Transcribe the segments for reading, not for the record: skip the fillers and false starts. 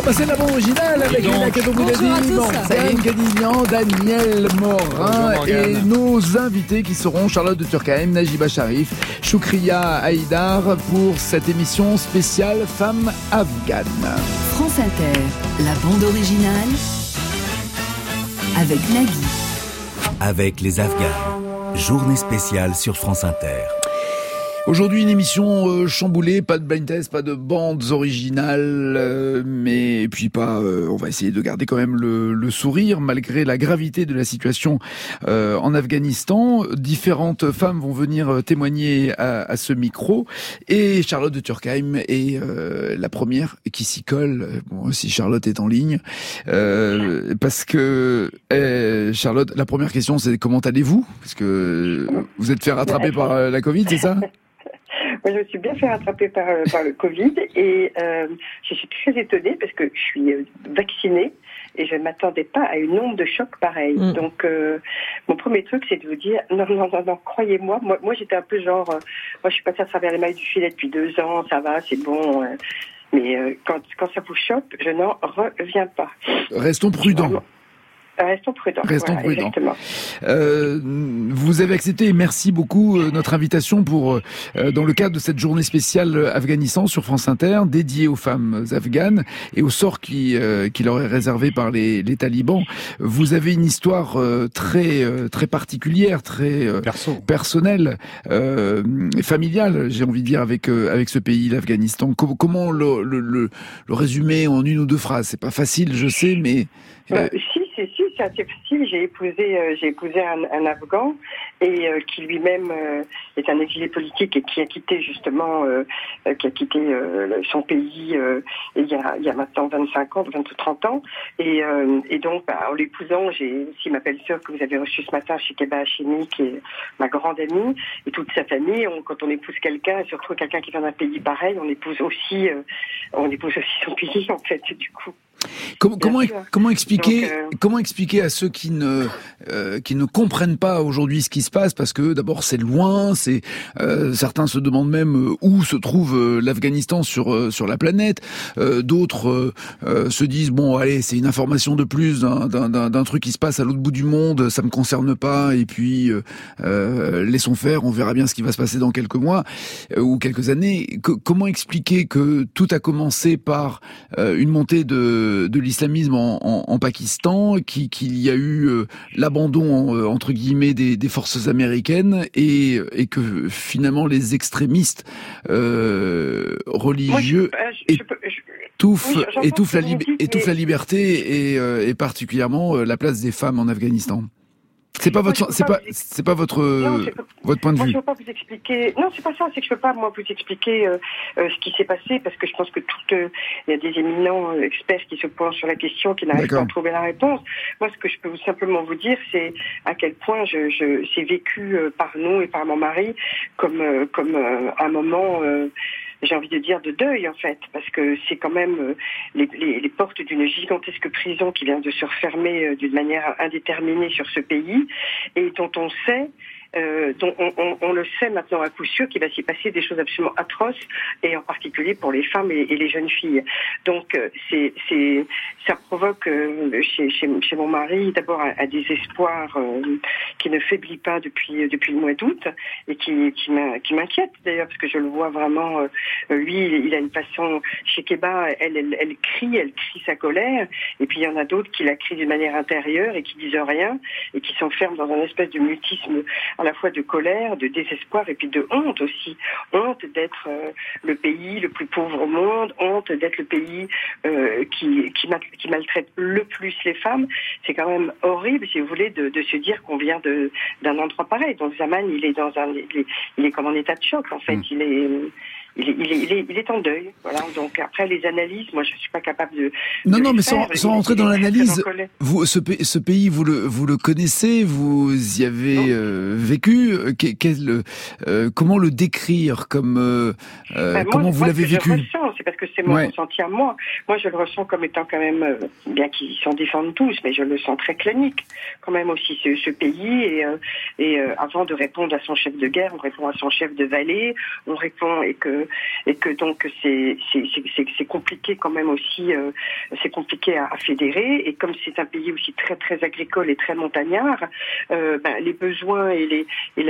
C'est la bande originale avec Léna Kadoumoudadi, Morgane Cadignan, Daniel Morin et nos invités qui seront Charlotte de Turckheim, Najiba Sharif, Choukria Haïdar pour cette émission spéciale Femmes Afghanes. France Inter, la bande originale avec Nagui. Avec les Afghanes, journée spéciale sur France Inter. Aujourd'hui, une émission chamboulée, pas de blind test, pas de bandes originales, mais puis pas. On va essayer de garder quand même le sourire malgré la gravité de la situation en Afghanistan. Différentes femmes vont venir témoigner à ce micro, et Charlotte de Turckheim est la première qui s'y colle. Bon, si Charlotte est en ligne, parce que Charlotte, la première question, c'est comment allez-vous ? Parce que vous êtes fait rattraper par la Covid, c'est ça ? Moi, je me suis bien fait rattraper par le Covid et je suis très étonnée parce que je suis vaccinée et je ne m'attendais pas à une onde de choc pareille. Donc, mon premier truc, c'est de vous dire, non, croyez-moi. Moi, j'étais un peu genre, moi, je suis passée à travers les mailles du filet depuis 2 ans, ça va, c'est bon. Mais quand ça vous choque, je n'en reviens pas. Restons prudents. Restons prudents. Exactement. Vous avez accepté, et merci beaucoup, notre invitation pour, dans le cadre de cette journée spéciale Afghanistan sur France Inter, dédiée aux femmes afghanes et au sort qui leur est réservé par les talibans. Vous avez une histoire très particulière, très personnelle, familiale, j'ai envie de dire, avec ce pays, l'Afghanistan. Comment le résumer en 1 ou 2 phrases ? C'est pas facile, je sais, mais Si, c'est assez facile. J'ai épousé un Afghan et qui lui-même est un exilé politique et qui a quitté justement, son pays il y a maintenant 25 ans, 30 ans. Et donc, en l'épousant, j'ai aussi ma belle-sœur que vous avez reçue ce matin, Shekeba Hashemi, qui est ma grande amie, et toute sa famille. Quand on épouse quelqu'un, et surtout quelqu'un qui vient d'un pays pareil, on épouse aussi son pays, en fait, du coup. Comment expliquer à ceux qui ne comprennent pas aujourd'hui ce qui se passe, parce que d'abord c'est loin, certains se demandent même où se trouve l'Afghanistan sur la planète, d'autres se disent bon allez, c'est une information de plus d'un truc qui se passe à l'autre bout du monde, ça me concerne pas, et puis laissons faire, on verra bien ce qui va se passer dans quelques mois ou quelques années. Comment expliquer que tout a commencé par une montée de l'islamisme en Pakistan, qu'il y a eu l'abandon entre guillemets des forces américaines, et que finalement les extrémistes religieux étouffent la liberté et particulièrement la place des femmes en Afghanistan. C'est pas votre point de vue. Je peux pas vous expliquer. Non, c'est pas ça. C'est que je peux pas vous expliquer ce qui s'est passé, parce que je pense que il y a des éminents experts qui se penchent sur la question, qui n'arrivent pas à trouver la réponse. Moi, ce que je peux simplement vous dire, c'est à quel point c'est vécu par nous et par mon mari comme un moment. J'ai envie de dire de deuil, en fait, parce que c'est quand même les portes d'une gigantesque prison qui vient de se refermer d'une manière indéterminée sur ce pays, et dont on sait, dont on le sait maintenant à coup sûr, qu'il va s'y passer des choses absolument atroces, et en particulier pour les femmes et les jeunes filles. Donc ça provoque chez mon mari d'abord un désespoir qui ne faiblit pas depuis le mois d'août, et qui m'inquiète d'ailleurs, parce que je le vois vraiment. Lui, il a une façon. Shekeba, elle crie sa colère, et puis il y en a d'autres qui la crient d'une manière intérieure et qui disent rien, et qui s'enferment dans un espèce de mutisme à la fois de colère, de désespoir, et puis de honte aussi. Honte d'être le pays le plus pauvre au monde, honte d'être le pays qui maltraite le plus les femmes. C'est quand même horrible, si vous voulez, de se dire qu'on vient d'un endroit pareil. Donc Zaman, il est comme en état de choc, en fait. Il est en deuil. Voilà. Donc après les analyses, moi je suis pas capable de. Non, mais sans rentrer dans l'analyse, vous, ce pays, vous le connaissez, vous y avez vécu. Comment le décrire, comment vous l'avez vécu? C'est parce que c'est mon ressenti à moi. Moi, je le ressens comme étant quand même, bien qu'ils s'en défendent tous, mais je le sens très clanique quand même aussi ce pays. Et avant de répondre à son chef de guerre, on répond à son chef de vallée, on répond, et que que donc c'est compliqué quand même aussi, c'est compliqué à fédérer. Et comme c'est un pays aussi très très agricole et très montagnard, les besoins et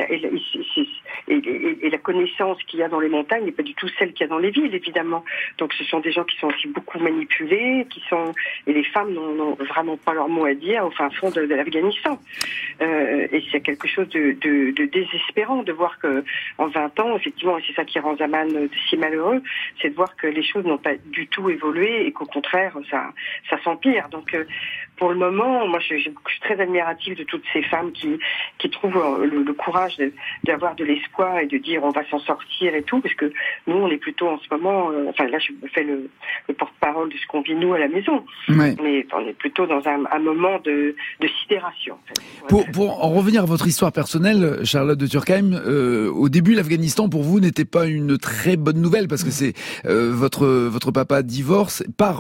la connaissance qu'il y a dans les montagnes n'est pas du tout celle qu'il y a dans les villes, évidemment. Donc ce sont des gens qui sont aussi beaucoup manipulés, et les femmes n'ont vraiment pas leur mot à dire au fin fond de l'Afghanistan. Et c'est quelque chose de désespérant de voir que en 20 ans, effectivement, et c'est ça qui rend Zaman si malheureux, c'est de voir que les choses n'ont pas du tout évolué et qu'au contraire, ça s'empire. Donc pour le moment, moi, je suis très admirative de toutes ces femmes qui trouvent le courage d'avoir de l'espoir et de dire on va s'en sortir et tout, parce que nous, on est plutôt en ce moment, là, je fais le porte-parole de ce qu'on vit nous à la maison, mais on est plutôt dans un moment de sidération. En fait. Pour en revenir à votre histoire personnelle, Charlotte de Turckheim, au début, l'Afghanistan pour vous n'était pas une très bonne nouvelle parce que c'est votre papa divorce, part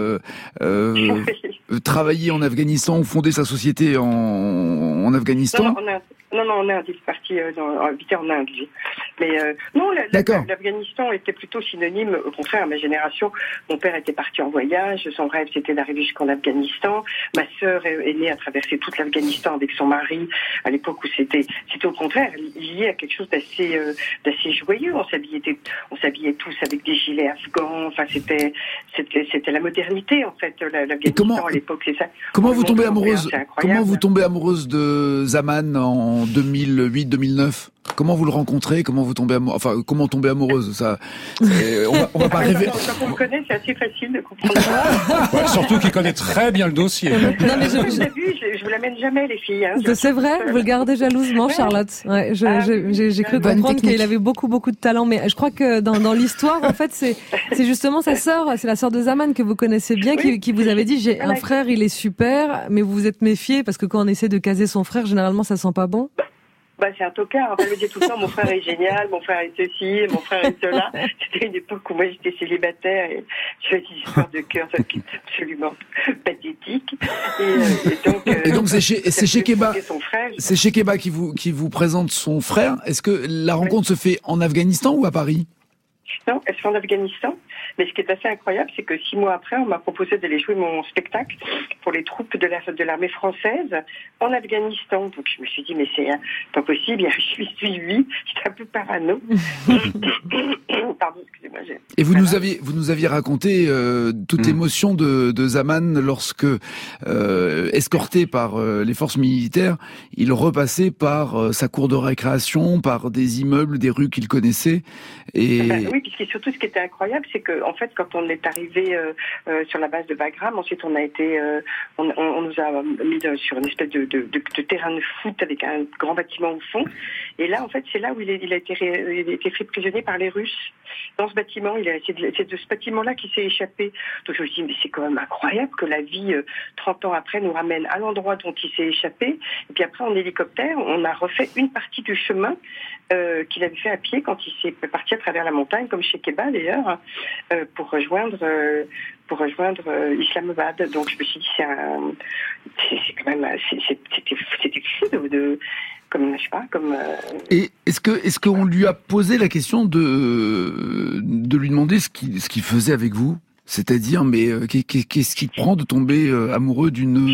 travailler en Afghanistan ou fonder sa société en Afghanistan. Non, en Inde, il est parti habiter en Inde, lui. Mais non, l'Afghanistan était plutôt synonyme, au contraire, à ma génération. Mon père était parti en voyage, son rêve c'était d'arriver jusqu'en Afghanistan. Ma sœur aînée a traversé toute l'Afghanistan avec son mari, à l'époque où c'était au contraire lié à quelque chose d'assez joyeux. On s'habillait tous avec des gilets afghans, enfin c'était la modernité, en fait, l'Afghanistan à l'époque, c'est ça. Comment vous tombez amoureuse de Zaman en 2008-2009? Comment vous le rencontrez? Comment vous tombez comment tomber amoureuse? Ça, on va pas rêver. Quand on le connaît, c'est assez facile de comprendre. Ouais, surtout qu'il connaît très bien le dossier. Non, mais je vous l'amène jamais, les filles. Hein. C'est vrai, vous le gardez jalousement, Charlotte. Ouais, j'ai cru comprendre qu'il avait beaucoup de talent, mais je crois que dans l'histoire, en fait, c'est justement sa sœur, c'est la sœur de Zaman que vous connaissez bien, qui vous avait dit, j'ai un frère, il est super, mais vous vous êtes méfié parce que quand on essaie de caser son frère, généralement, ça sent pas bon. C'est un tocard. Elle me dit tout le temps, mon frère est génial, mon frère est ceci, mon frère est cela. C'était une époque où moi j'étais célibataire et je fais des histoires de cœur, ça qui est absolument pathétique. Et donc c'est Shekeba. C'est Shekeba qui vous présente son frère. Est-ce que la rencontre se fait en Afghanistan ou à Paris? Non, elle se fait en Afghanistan. Mais ce qui est assez incroyable, c'est que 6 mois après, on m'a proposé d'aller jouer mon spectacle pour les troupes de l'armée française en Afghanistan. Donc je me suis dit, mais c'est pas possible, je suis suivie, j'étais un peu parano. Pardon, excusez-moi. Et vous nous aviez raconté toute l'émotion de Zaman lorsque, escorté par les forces militaires, il repassait par sa cour de récréation, par des immeubles, des rues qu'il connaissait. Oui, puisque surtout ce qui était incroyable, c'est que en fait, quand on est arrivé sur la base de Bagram, ensuite on a été, on nous a mis sur une espèce de terrain de foot avec un grand bâtiment au fond. Et là, en fait, c'est là où il a été fait prisonnier par les Russes. Dans ce bâtiment, c'est de ce bâtiment-là qu'il s'est échappé. Donc je me suis dit, mais c'est quand même incroyable que la vie, 30 ans après, nous ramène à l'endroit dont il s'est échappé. Et puis après, en hélicoptère, on a refait une partie du chemin qu'il avait fait à pied quand il s'est parti à travers la montagne, comme chez Shekeba d'ailleurs, pour rejoindre Islamabad. Donc je me suis dit, c'est quand même, c'était fou comme je sais pas, comme. Et est-ce qu'on lui a posé la question de lui demander ce qu'il faisait avec vous? C'est-à-dire, mais qu'est-ce qui te prend de tomber amoureux d'une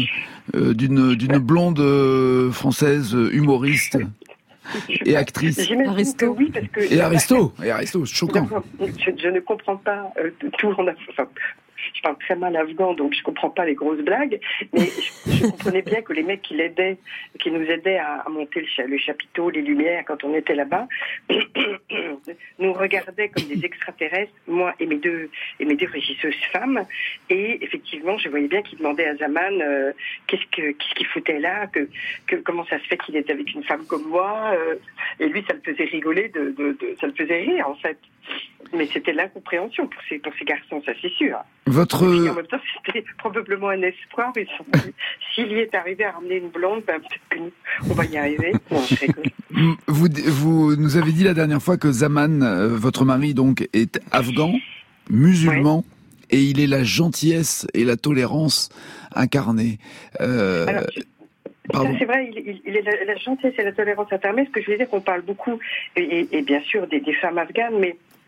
blonde française humoriste et actrice? Aristo. Oui, parce que et Aristo, choquant. Je ne comprends pas tout. Je parle très mal afghan, donc je comprends pas les grosses blagues, mais je comprenais bien que les mecs qui nous aidaient à monter le chapiteau, les lumières, quand on était là-bas, nous regardaient comme des extraterrestres, moi et mes deux régisseuses femmes, et effectivement, je voyais bien qu'ils demandaient à Zaman qu'est-ce qu'il foutait là, comment ça se fait qu'il est avec une femme comme moi, et lui, ça le faisait rigoler, ça le faisait rire, en fait. Mais c'était l'incompréhension pour ces garçons, ça c'est sûr. Et en même temps, c'était probablement un espoir. S'il y est arrivé à ramener une blonde, peut-être qu'on va y arriver. Non, je rigole. Vous nous avez dit la dernière fois que Zaman, votre mari, donc, est afghan, musulman, et il est la gentillesse et la tolérance incarnée. Alors, ça, c'est vrai, il est la gentillesse et la tolérance incarnée. Ce que je veux dire, qu'on parle beaucoup, et bien sûr des femmes afghanes, mais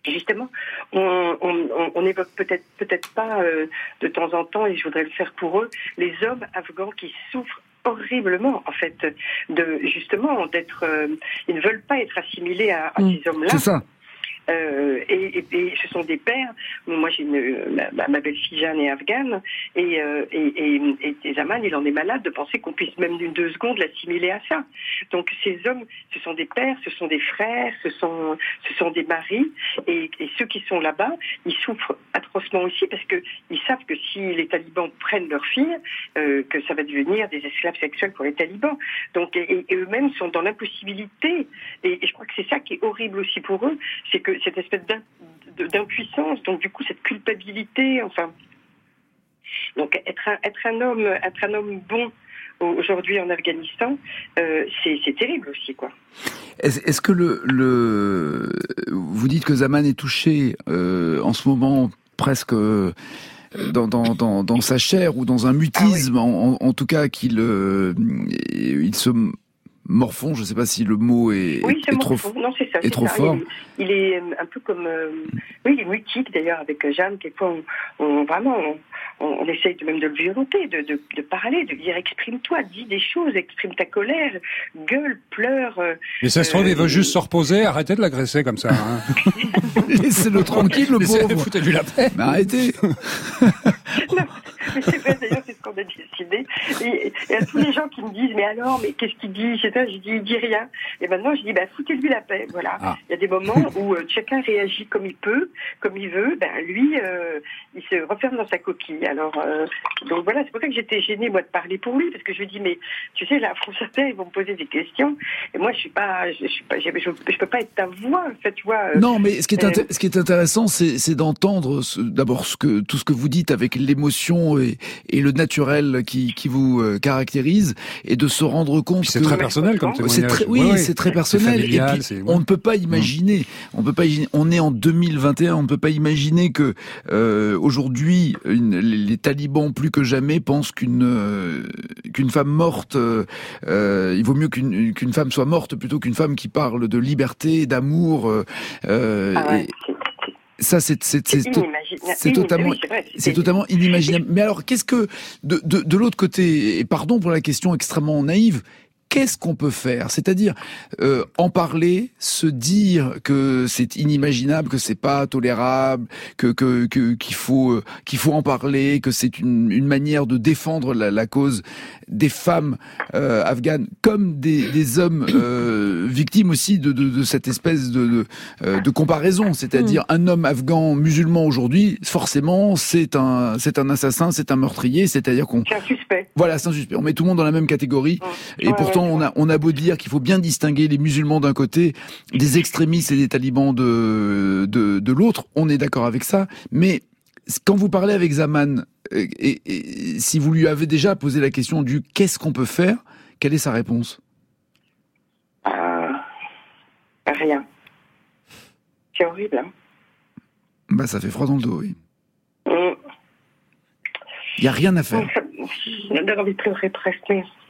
Justement, on évoque peut-être pas de temps en temps, et je voudrais le faire pour eux, les hommes afghans qui souffrent horriblement, en fait, d'être, ils ne veulent pas être assimilés à ces hommes-là. C'est ça. Et ce sont des pères. Moi, j'ai ma belle-fille Jeanne est afghane, et Zaman, il en est malade de penser qu'on puisse même d'une 2 secondes l'assimiler à ça. Donc, ces hommes, ce sont des pères, ce sont des frères, ce sont des maris, et ceux qui sont là-bas, ils souffrent atrocement aussi parce que ils savent que si les talibans prennent leurs filles, que ça va devenir des esclaves sexuels pour les talibans. Donc, et eux-mêmes sont dans l'impossibilité. Et je crois que c'est ça qui est horrible aussi pour eux, c'est que cette espèce d'impuissance, donc du coup cette culpabilité, enfin, donc être un homme bon aujourd'hui en Afghanistan, c'est terrible aussi, quoi. Est-ce que vous dites que Zaman est touché en ce moment presque dans sa chair ou dans un mutisme, en tout cas qu'il se morfond, je ne sais pas si le mot est trop fort. Non, c'est ça, est trop fort. Il est un peu comme... il est mutique d'ailleurs avec Jeanne, quelquefois on essaye même de le violenter, de parler, de dire exprime-toi, dis des choses, exprime ta colère, gueule, pleure. Mais ça se trouve, il veut juste se reposer, arrêtez de l'agresser comme ça. Hein. Laissez-le tranquille, le pauvre. Foutez-lui la paix. Mais arrêtez. Non, mais c'est vrai, d'ailleurs, c'est ce qu'on a décidé. Et à tous les gens qui me disent, mais alors, mais qu'est-ce qu'il dit, etc., je dis, il dit rien. Et maintenant, je dis, foutez-lui la paix, voilà. Ah. Il y a des moments où chacun réagit comme il peut, comme il veut, lui, il se referme dans sa coquille. Alors, donc voilà, c'est pour ça que j'étais gênée, moi, de parler pour lui, parce que je lui dis, mais, tu sais, là, France Inter, ils vont me poser des questions, et moi, je peux pas être ta voix, en fait, tu vois. Non, mais ce qui est intéressant, c'est d'entendre d'abord tout ce que vous dites avec l'émotion et le naturel qui vous caractérise, et de se rendre compte que c'est très personnel comme témoignage. C'est très personnel. Familial, et puis, on ne peut pas imaginer. On est en 2021. On ne peut pas imaginer que aujourd'hui les talibans plus que jamais pensent qu'une femme morte, il vaut mieux qu'une femme soit morte plutôt qu'une femme qui parle de liberté, d'amour. Ça, c'est totalement inimaginable. Mais alors, qu'est-ce que, de l'autre côté, et pardon pour la question extrêmement naïve, qu'est-ce qu'on peut faire ? C'est-à-dire en parler, se dire que c'est inimaginable, que c'est pas tolérable, qu'il faut en parler, que c'est une manière de défendre la cause des femmes afghanes comme des hommes victimes aussi de cette espèce de comparaison. C'est-à-dire un homme afghan musulman aujourd'hui, forcément, c'est un assassin, c'est un meurtrier. C'est-à-dire c'est un suspect. Voilà, c'est un suspect. On met tout le monde dans la même catégorie. Et pourtant, on a beau dire qu'il faut bien distinguer les musulmans d'un côté, des extrémistes et des talibans de l'autre. On est d'accord avec ça. Mais quand vous parlez avec Zaman, et si vous lui avez déjà posé la question du qu'est-ce qu'on peut faire, quelle est sa réponse ? Rien. C'est horrible, hein ? Ça fait froid dans le dos, oui. Il n'y a rien à faire. J'ai envie de pleurer presque.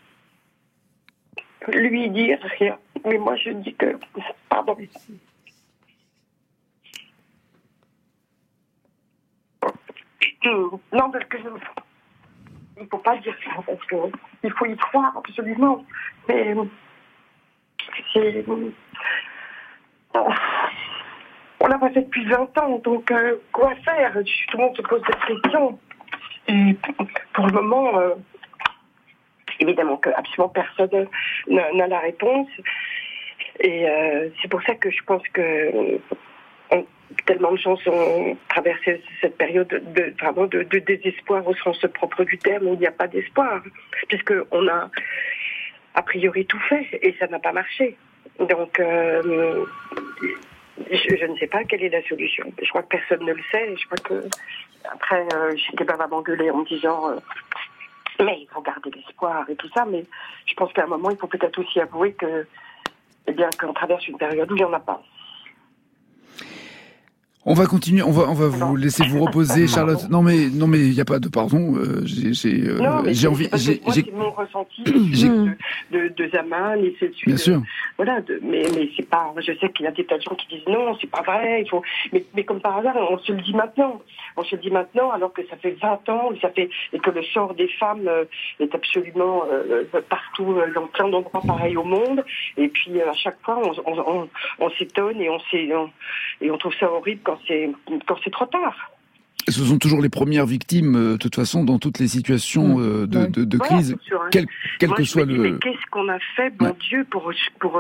Lui dire rien. Mais moi, je dis que... Pardon. Non, parce que il ne faut pas dire ça, parce qu'il faut y croire absolument. Mais c'est... On l'a pas fait depuis 20 ans, donc quoi faire ? Tout le monde se pose cette question. Et pour le moment, évidemment que absolument personne n'a la réponse. Et c'est pour ça que je pense que tellement de gens ont traversé cette période de désespoir au sens propre du terme, où il n'y a pas d'espoir, puisqu'on a priori tout fait et ça n'a pas marché. Donc je ne sais pas quelle est la solution. Je crois que personne ne le sait. Je crois que après j'étais pas vraiment m'engueuler en me disant mais il faut garder l'espoir et tout ça, mais je pense qu'à un moment il faut peut-être aussi avouer qu'on traverse une période où il n'y en a pas. On va continuer, on va vous laisser vous reposer, Charlotte. Non mais il y a pas de pardon. J'ai envie. C'est mon ressenti de Zaman et c'est celui. Bien sûr. Voilà. Mais c'est pas. Je sais qu'il y a des tas de gens qui disent non, c'est pas vrai. Il faut. Mais comme par hasard, on se le dit maintenant. On se le dit maintenant, alors que ça fait 20 ans, et que le sort des femmes est absolument partout dans plein d'endroits pareils au monde. Et puis à chaque fois, on s'étonne et on trouve ça horrible quand c'est trop tard. Ce sont toujours les premières victimes, de toute façon, dans toutes les situations de crise, quel que soit le... Mais qu'est-ce qu'on a fait, bon Dieu, pour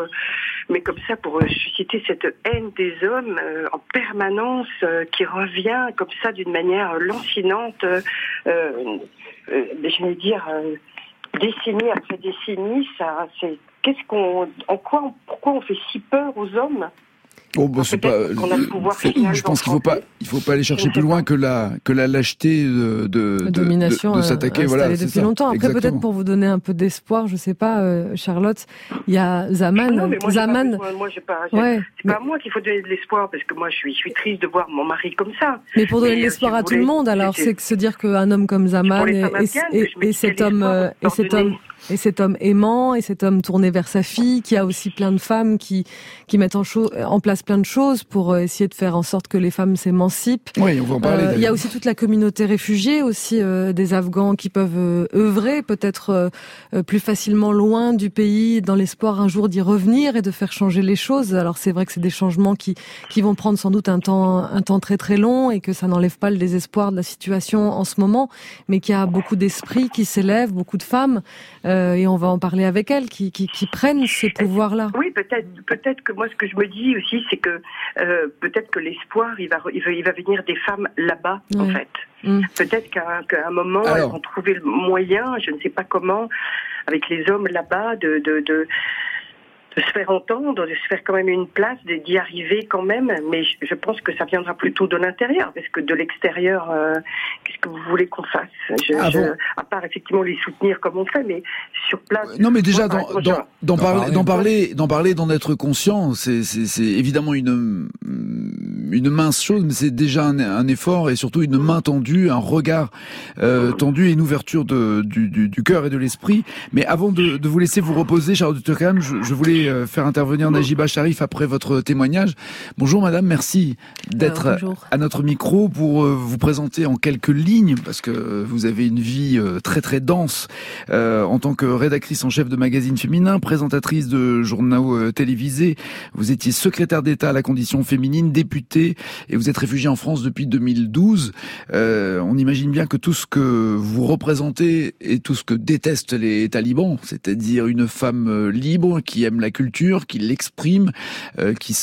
susciter cette haine des hommes en permanence, qui revient comme ça d'une manière lancinante, je vais dire, décennie après décennie, ça, c'est... pourquoi on fait si peur aux hommes? Bon, c'est pas. Je pense qu'il faut pas aller chercher plus loin que la lâcheté de domination de s'attaquer. Voilà, depuis ça. longtemps. Après, exactement. peut-être pour vous donner un peu d'espoir, je sais pas, Charlotte, il y a Zaman. Non, mais moi, Zaman. c'est pas à moi qu'il faut donner de l'espoir, parce que moi, je suis triste de voir mon mari comme ça. Mais pour donner de l'espoir à tout le monde, alors, c'est que se dire qu'un homme comme Zaman et cet homme aimant, et cet homme tourné vers sa fille, qui a aussi plein de femmes qui mettent en place plein de choses pour essayer de faire en sorte que les femmes s'émancipent. Oui, on va en parler. Il y a aussi toute la communauté réfugiée, aussi des Afghans qui peuvent œuvrer peut-être plus facilement loin du pays, dans l'espoir un jour d'y revenir et de faire changer les choses. Alors c'est vrai que c'est des changements qui vont prendre sans doute un temps très très long, et que ça n'enlève pas le désespoir de la situation en ce moment, mais qu'il y a beaucoup d'esprits qui s'élèvent, beaucoup de femmes. Et on va en parler avec elles, qui prennent ce pouvoir-là. Oui, peut-être que moi, ce que je me dis aussi, c'est que peut-être que l'espoir, il va venir des femmes là-bas, en fait. Peut-être qu'à un moment, elles vont trouver le moyen, je ne sais pas comment, avec les hommes là-bas, de se faire entendre, de se faire quand même une place, d'y arriver quand même, mais je pense que ça viendra plutôt de l'intérieur, parce que de l'extérieur, qu'est-ce que vous voulez qu'on fasse? À part effectivement les soutenir comme on fait, mais sur place... Non, mais déjà, d'en parler, d'en être conscient, c'est évidemment une mince chose, mais c'est déjà un effort, et surtout une main tendue, un regard tendu, et une ouverture du cœur et de l'esprit. Mais avant de vous laisser vous reposer, Charlotte Turkheim, je voulais faire intervenir Najiba Sharif après votre témoignage. Bonjour madame, merci d'être à notre micro pour vous présenter en quelques lignes, parce que vous avez une vie très très dense en tant que rédactrice en chef de magazines féminins, présentatrice de journaux télévisés. Vous étiez secrétaire d'État à la condition féminine, députée, et vous êtes réfugiée en France depuis 2012. On imagine bien que tout ce que vous représentez et tout ce que détestent les talibans, c'est-à-dire une femme libre qui aime la culture, qui l'exprime, qui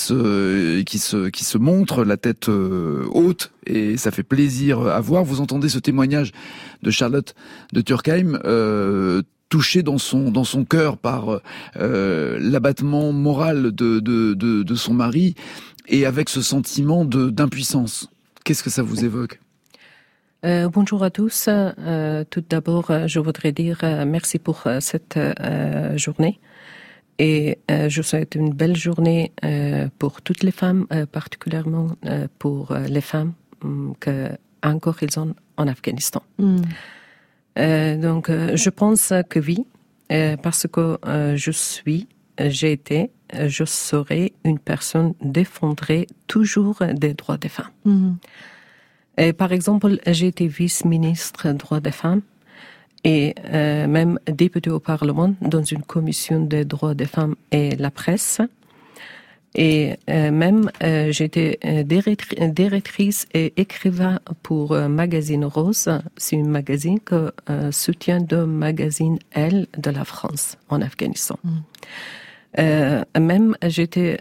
se montre la tête haute, et ça fait plaisir à voir. Vous entendez ce témoignage de Charlotte de Turkheim, touché dans son cœur par l'abattement moral de son mari, et avec ce sentiment d'impuissance. Qu'est-ce que ça vous évoque? Bonjour à tous. Tout d'abord, je voudrais dire merci pour cette journée. Et je souhaite une belle journée pour toutes les femmes, particulièrement pour les femmes qu'encore ils ont en Afghanistan. Donc, je pense que oui, parce que j'ai été, je serai une personne défendrait toujours des droits des femmes. Et par exemple, j'ai été vice-ministre droits des femmes, et même députée au Parlement dans une commission des droits des femmes et la presse. Et même j'étais directrice et écrivain pour Magazine Rose. C'est un magazine que soutient le magazine Elle de la France en Afghanistan. Même j'étais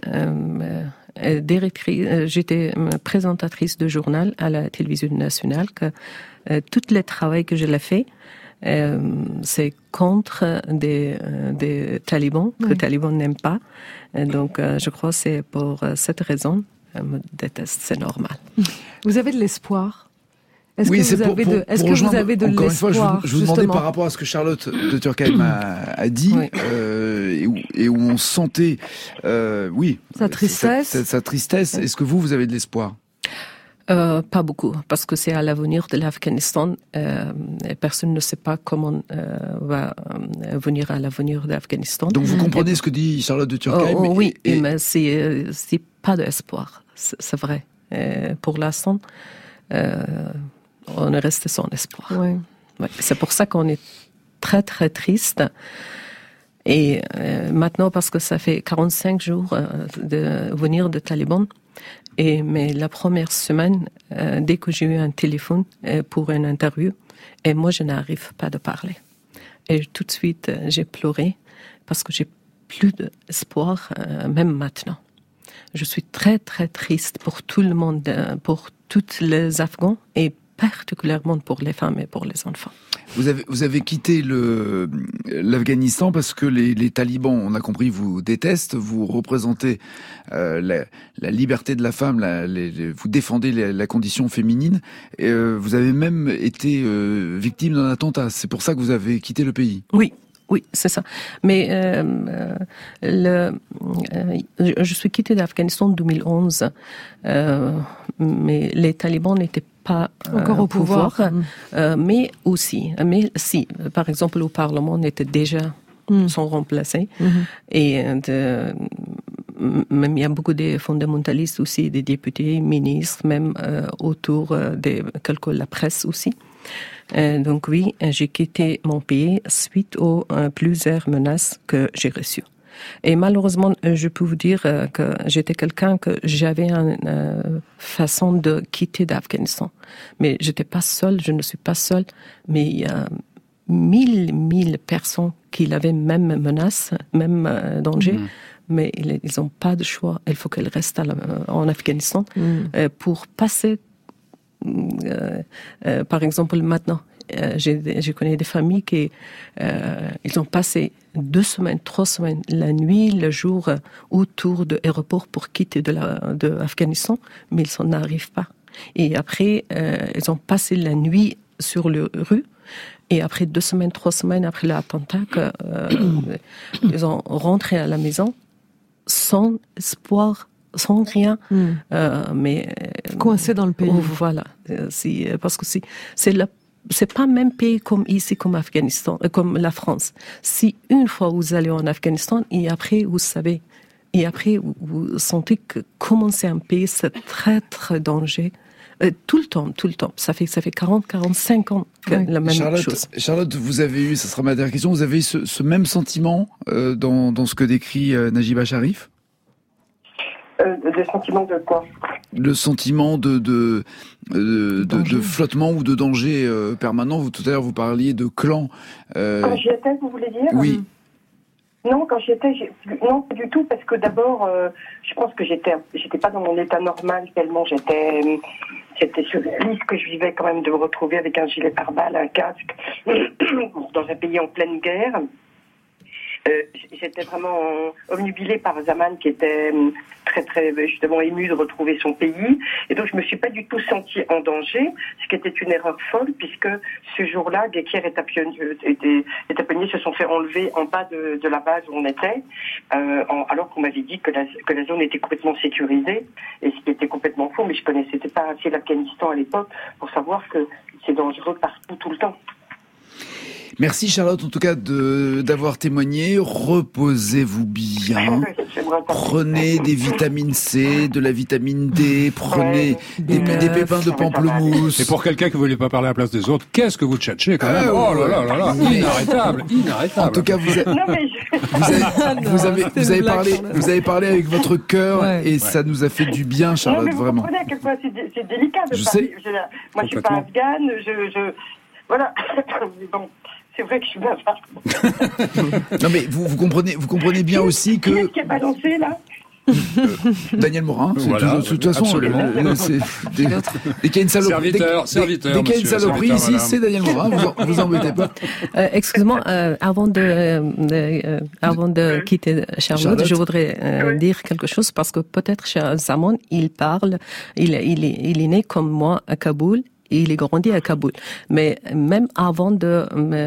j'étais présentatrice de journal à la télévision nationale, que tout le travail que je l'ai fait, c'est contre des talibans, que les talibans n'aiment pas. Donc, je crois que c'est pour cette raison, je me déteste, c'est normal. Vous avez de l'espoir? Est-ce que vous avez de encore l'espoir? Une fois, je vous demandais par rapport à ce que Charlotte de Turkheim a dit, et où on sentait, sa tristesse. Sa tristesse. Est-ce que vous avez de l'espoir? Pas beaucoup, parce que c'est à l'avenir de l'Afghanistan. Personne ne sait pas comment va venir à l'avenir de l'Afghanistan. Donc vous comprenez ce que dit Charlotte de Turckheim. Oui, mais c'est pas d'espoir, c'est vrai. Pour l'instant, on est resté sans espoir. Ouais. Ouais. C'est pour ça qu'on est très très triste. Et maintenant, parce que ça fait 45 jours de venir de Taliban, mais la première semaine, dès que j'ai eu un téléphone pour une interview, et moi je n'arrive pas de parler. Et tout de suite, j'ai pleuré parce que j'ai plus d'espoir, même maintenant. Je suis très très triste pour tout le monde, pour tous les Afghans et particulièrement pour les femmes et pour les enfants. Vous avez quitté l'Afghanistan parce que les talibans, on a compris, vous détestent, vous représentez la liberté de la femme, vous défendez la condition féminine, et vous avez même été victime d'un attentat. C'est pour ça que vous avez quitté le pays. Oui, c'est ça. Mais je suis quittée d'Afghanistan en 2011, mais les talibans n'étaient pas encore au pouvoir. Mais si, par exemple, au Parlement, on était déjà sont remplacés. Et même il y a beaucoup de fondamentalistes aussi, des députés, ministres, même autour de la presse aussi. Donc oui, j'ai quitté mon pays suite aux plusieurs menaces que j'ai reçues. Et malheureusement, je peux vous dire que j'étais quelqu'un que j'avais une façon de quitter d'Afghanistan. Mais j'étais pas seule, je ne suis pas seule, mais il y a 1000 personnes qui avaient même menace, même danger. Mais ils n'ont pas de choix. Il faut qu'elles restent en Afghanistan pour passer. Par exemple, maintenant, je connais des familles qui ils ont passé 2 semaines, 3 semaines, la nuit, le jour, autour de l'aéroport pour quitter de l'Afghanistan, mais ils n'en arrivent pas. Et après, ils ont passé la nuit sur les rues. Et après 2 semaines, 3 semaines après l'attentat, ils ont rentré à la maison sans espoir, sans rien, mais coincé dans le pays. Voilà, parce que c'est pas même pays comme ici, comme Afghanistan, comme la France. Si une fois vous allez en Afghanistan et après vous savez, et après vous sentez que comment c'est un pays, c'est très très dangereux. Tout le temps. Ça fait 40, 45 ans que la même chose. Charlotte, vous avez eu, ça sera ma dernière question, vous avez eu ce même sentiment dans ce que décrit Najiba Sharif? Le sentiment de quoi? Le sentiment de flottement ou de danger permanent. Tout à l'heure, vous parliez de clan. Quand j'y étais, vous voulez dire? Oui. Non, quand j'y étais, non, pas du tout, parce que d'abord, je pense que j'étais pas dans mon état normal tellement j'étais sur le risque que je vivais quand même de me retrouver avec un gilet pare-balles, un casque, dans un pays en pleine guerre. J'étais vraiment obnubilée par Zaman qui était très très justement ému de retrouver son pays, et donc je me suis pas du tout sentie en danger, ce qui était une erreur folle puisque ce jour-là, Guéquière et Taponnier se sont fait enlever en bas de la base où on était, alors qu'on m'avait dit que la zone était complètement sécurisée, et ce qui était complètement faux, mais je connaissais pas assez l'Afghanistan à l'époque pour savoir que c'est dangereux partout tout le temps. Merci Charlotte, en tout cas, d'avoir témoigné. Reposez-vous bien. Prenez des vitamines C, de la vitamine D, prenez des pépins de pamplemousse. Et pour quelqu'un qui ne voulait pas parler à la place des autres, qu'est-ce que vous tchatchez quand même? Oh là là là là, inarrêtable. En tout cas, vous avez parlé avec votre cœur, et ça nous a fait du bien, Charlotte, vous vraiment. Vous comprenez à quel point c'est délicat de parler. Moi, je suis pas afghane, voilà. Bon. C'est vrai que je suis bavarde. Non mais vous comprenez bien aussi que... Qui est-ce qui a balancé là? Daniel Morin, voilà, de toute façon, dès qu'il y a une saloperie, dès qu'il y a une saloperie ici, madame. C'est Daniel Morin, vous embêtez pas. Excusez-moi, avant de quitter Charlotte, je voudrais dire quelque chose, parce que peut-être chez Zaman, il est né comme moi à Kaboul. il est grandi à Kaboul. Mais même avant de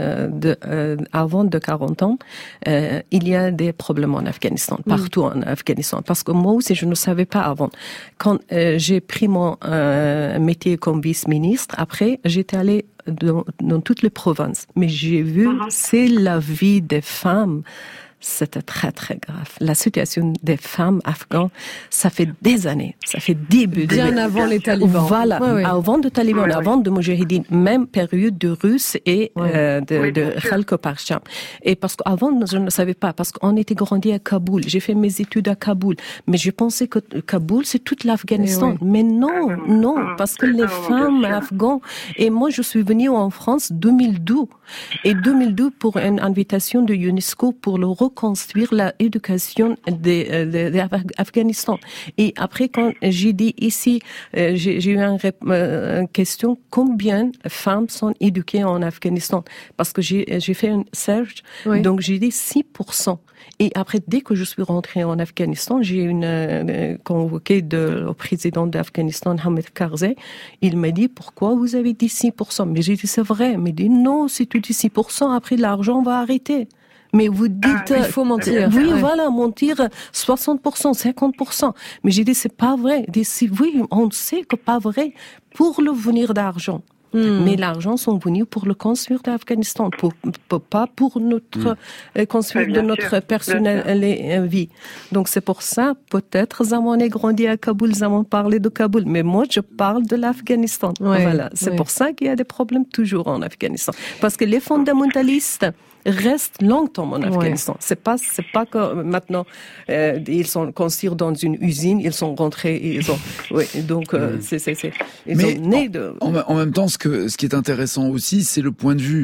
40 ans, il y a des problèmes en Afghanistan, partout en Afghanistan. Parce que moi aussi, je ne savais pas avant. Quand j'ai pris mon métier comme vice-ministre, après, j'étais allée dans toutes les provinces. Mais j'ai vu, c'est la vie des femmes. C'était très, très grave. La situation des femmes afghanes, ça fait des années. Ça fait début. Bien avant les talibans. Voilà. Avant de talibans, avant de Moudjahidine, même période de Russes et de Khalko Parcham. Et parce qu'avant, je ne savais pas, parce qu'on était grandi à Kaboul. J'ai fait mes études à Kaboul. Mais je pensais que Kaboul, c'est toute l'Afghanistan. Mais non, parce que les femmes afghanes, et moi, je suis venue en France 2012. Et 2012 pour une invitation de UNESCO pour le reconstruire l'éducation de l'Afghanistan. Et après, quand j'ai dit ici, j'ai eu une question, combien de femmes sont éduquées en Afghanistan? Parce que j'ai fait une recherche, donc j'ai dit 6%. Et après, dès que je suis rentrée en Afghanistan, j'ai convoqué le président d'Afghanistan, Hamid Karzai. Il m'a dit, pourquoi vous avez dit 6%? Mais j'ai dit, c'est vrai. Il m'a dit, non, si tu dis 6%, après l'argent va arrêter. Mais vous dites... il faut mentir. Oui, voilà, mentir 60%, 50%. Mais j'ai dit, c'est pas vrai. Oui, on sait que pas vrai pour le venir d'argent. Mais l'argent sont venus pour le construire d'Afghanistan, pas pour notre construire de notre personnelle vie. Donc c'est pour ça, peut-être, Zaman est grandi à Kaboul, Zaman parlait de Kaboul, mais moi je parle de l'Afghanistan. Voilà, c'est pour ça qu'il y a des problèmes toujours en Afghanistan, parce que les fondamentalistes restent longtemps en Afghanistan. C'est pas que maintenant ils sont construits dans une usine, ils sont rentrés, donc ils sont nés de. En même temps, ce qui est intéressant aussi, c'est le point de vue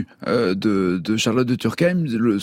de Charlotte de Turckheim.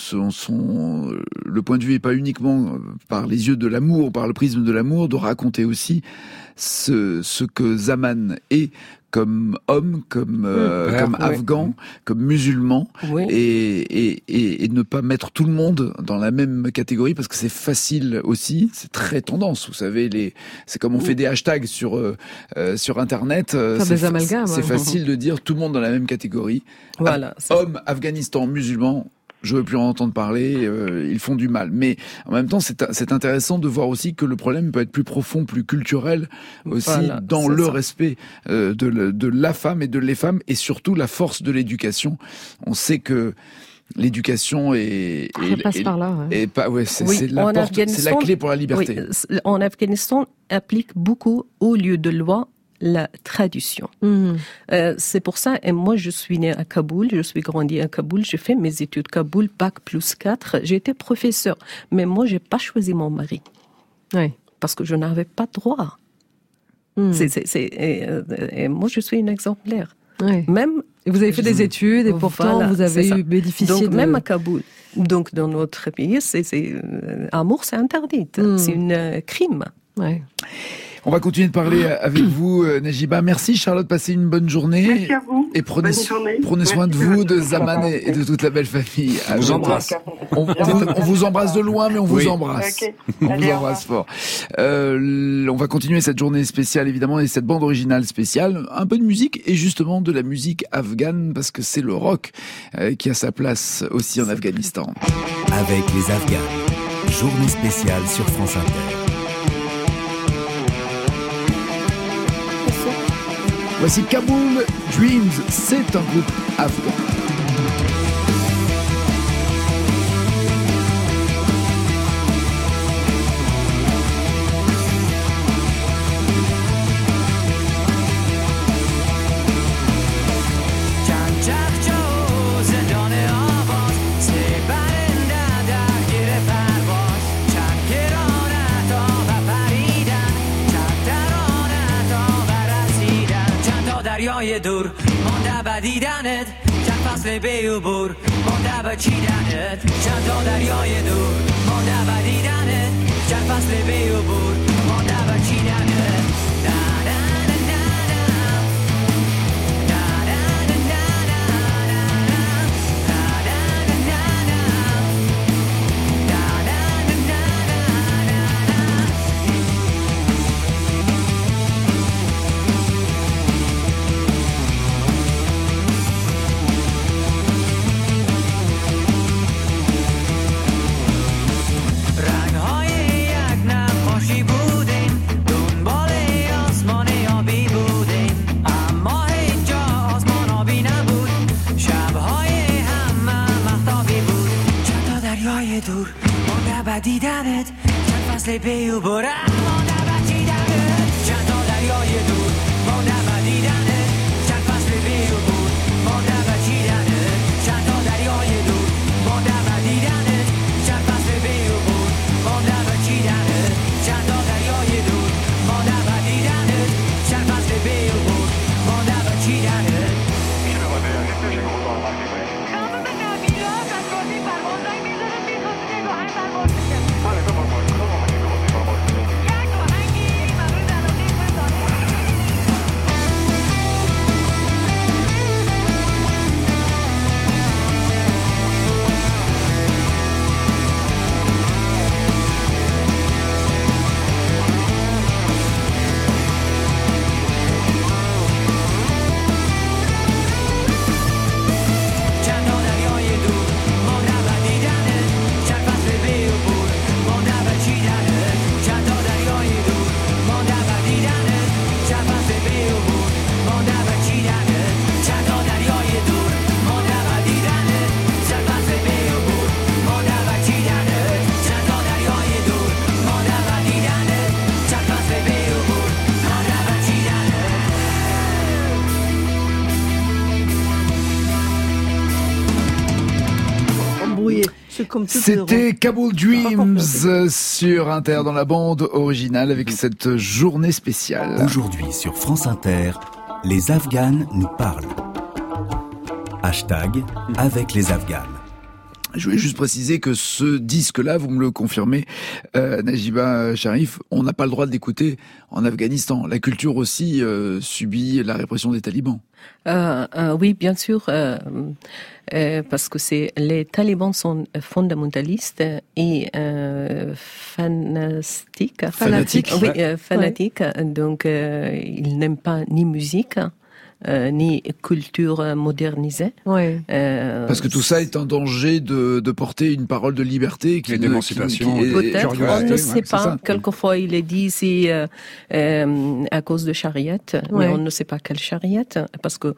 Le point de vue est pas uniquement par les yeux de l'amour, par le prisme de l'amour, de raconter aussi ce que Zaman est comme homme, comme afghan, comme musulman, et ne pas mettre tout le monde dans la même catégorie, parce que c'est facile aussi, c'est très tendance, vous savez, c'est comme on fait des hashtags sur Internet, c'est facile de dire tout le monde dans la même catégorie. Voilà. Homme, Afghanistan, musulman, je veux plus en entendre parler, ils font du mal. Mais en même temps, c'est intéressant de voir aussi que le problème peut être plus profond, plus culturel aussi, dans le respect de la femme et de les femmes, et surtout la force de l'éducation. On sait que l'éducation passe par là. C'est la porte, c'est la clé pour la liberté. Oui, en Afghanistan, applique beaucoup au lieu de loi la tradition. C'est pour ça, et moi je suis née à Kaboul, je suis grandie à Kaboul, j'ai fait mes études Kaboul, Bac plus 4, j'ai été professeur, mais moi j'ai pas choisi mon mari. Parce que je n'avais pas droit. Et moi je suis une exemplaire. Même, et vous avez fait des études, et pourtant vous avez bénéficié donc, même à Kaboul. Donc dans notre pays, amour c'est interdit. C'est un crime. On va continuer de parler avec vous, Najiba. Merci, Charlotte. Passez une bonne journée. Merci à vous. Et prenez soin de vous, de Zaman et de toute la belle famille. On vous embrasse. On vous embrasse de loin, mais on vous embrasse. Okay. On vous embrasse fort. On va continuer cette journée spéciale, évidemment, et cette bande originale spéciale. Un peu de musique, et justement de la musique afghane, parce que c'est le rock qui a sa place aussi en Afghanistan. Avec les Afghans. Journée spéciale sur France Inter. Voici Kaboul Dreams, c'est un groupe afghan. دریای دور مانده به دیدنت چند فصل بیوبور مانده به چیدنت چند تا دریای دور مانده به دیدنت چند فصل بیوبور مانده به چیدنت فصل بیو برم ماندم چیدنه چند تا دریای دور ماندم دیدنه چند فصل بیو بور ماندم چیدنه چند تا دریای دور ماندم دیدنه چند فصل بیو بور ماندم چیدنه چند تا دریای دور ماندم دیدنه چند فصل بیو بور ماندم چیدنه C'était Kabul Dreams sur Inter dans la bande originale avec cette journée spéciale. Aujourd'hui sur France Inter, les Afghanes nous parlent. Hashtag avec les Afghanes. Je voulais juste préciser que ce disque-là, vous me le confirmez, Najiba Sharif, on n'a pas le droit de l'écouter en Afghanistan. La culture aussi subit la répression des talibans. Oui, bien sûr, parce que les talibans sont fondamentalistes et fanatiques. Oui, fanatiques. Ouais. Donc, ils n'aiment pas ni musique. Ni culture modernisée. Ouais. Parce que tout ça est en danger de porter une parole de liberté, et d'émancipation. Peut-être, on ne sait pas. Quelquefois, il est dit c'est à cause de chariettes, mais on ne sait pas quelle chariette, parce que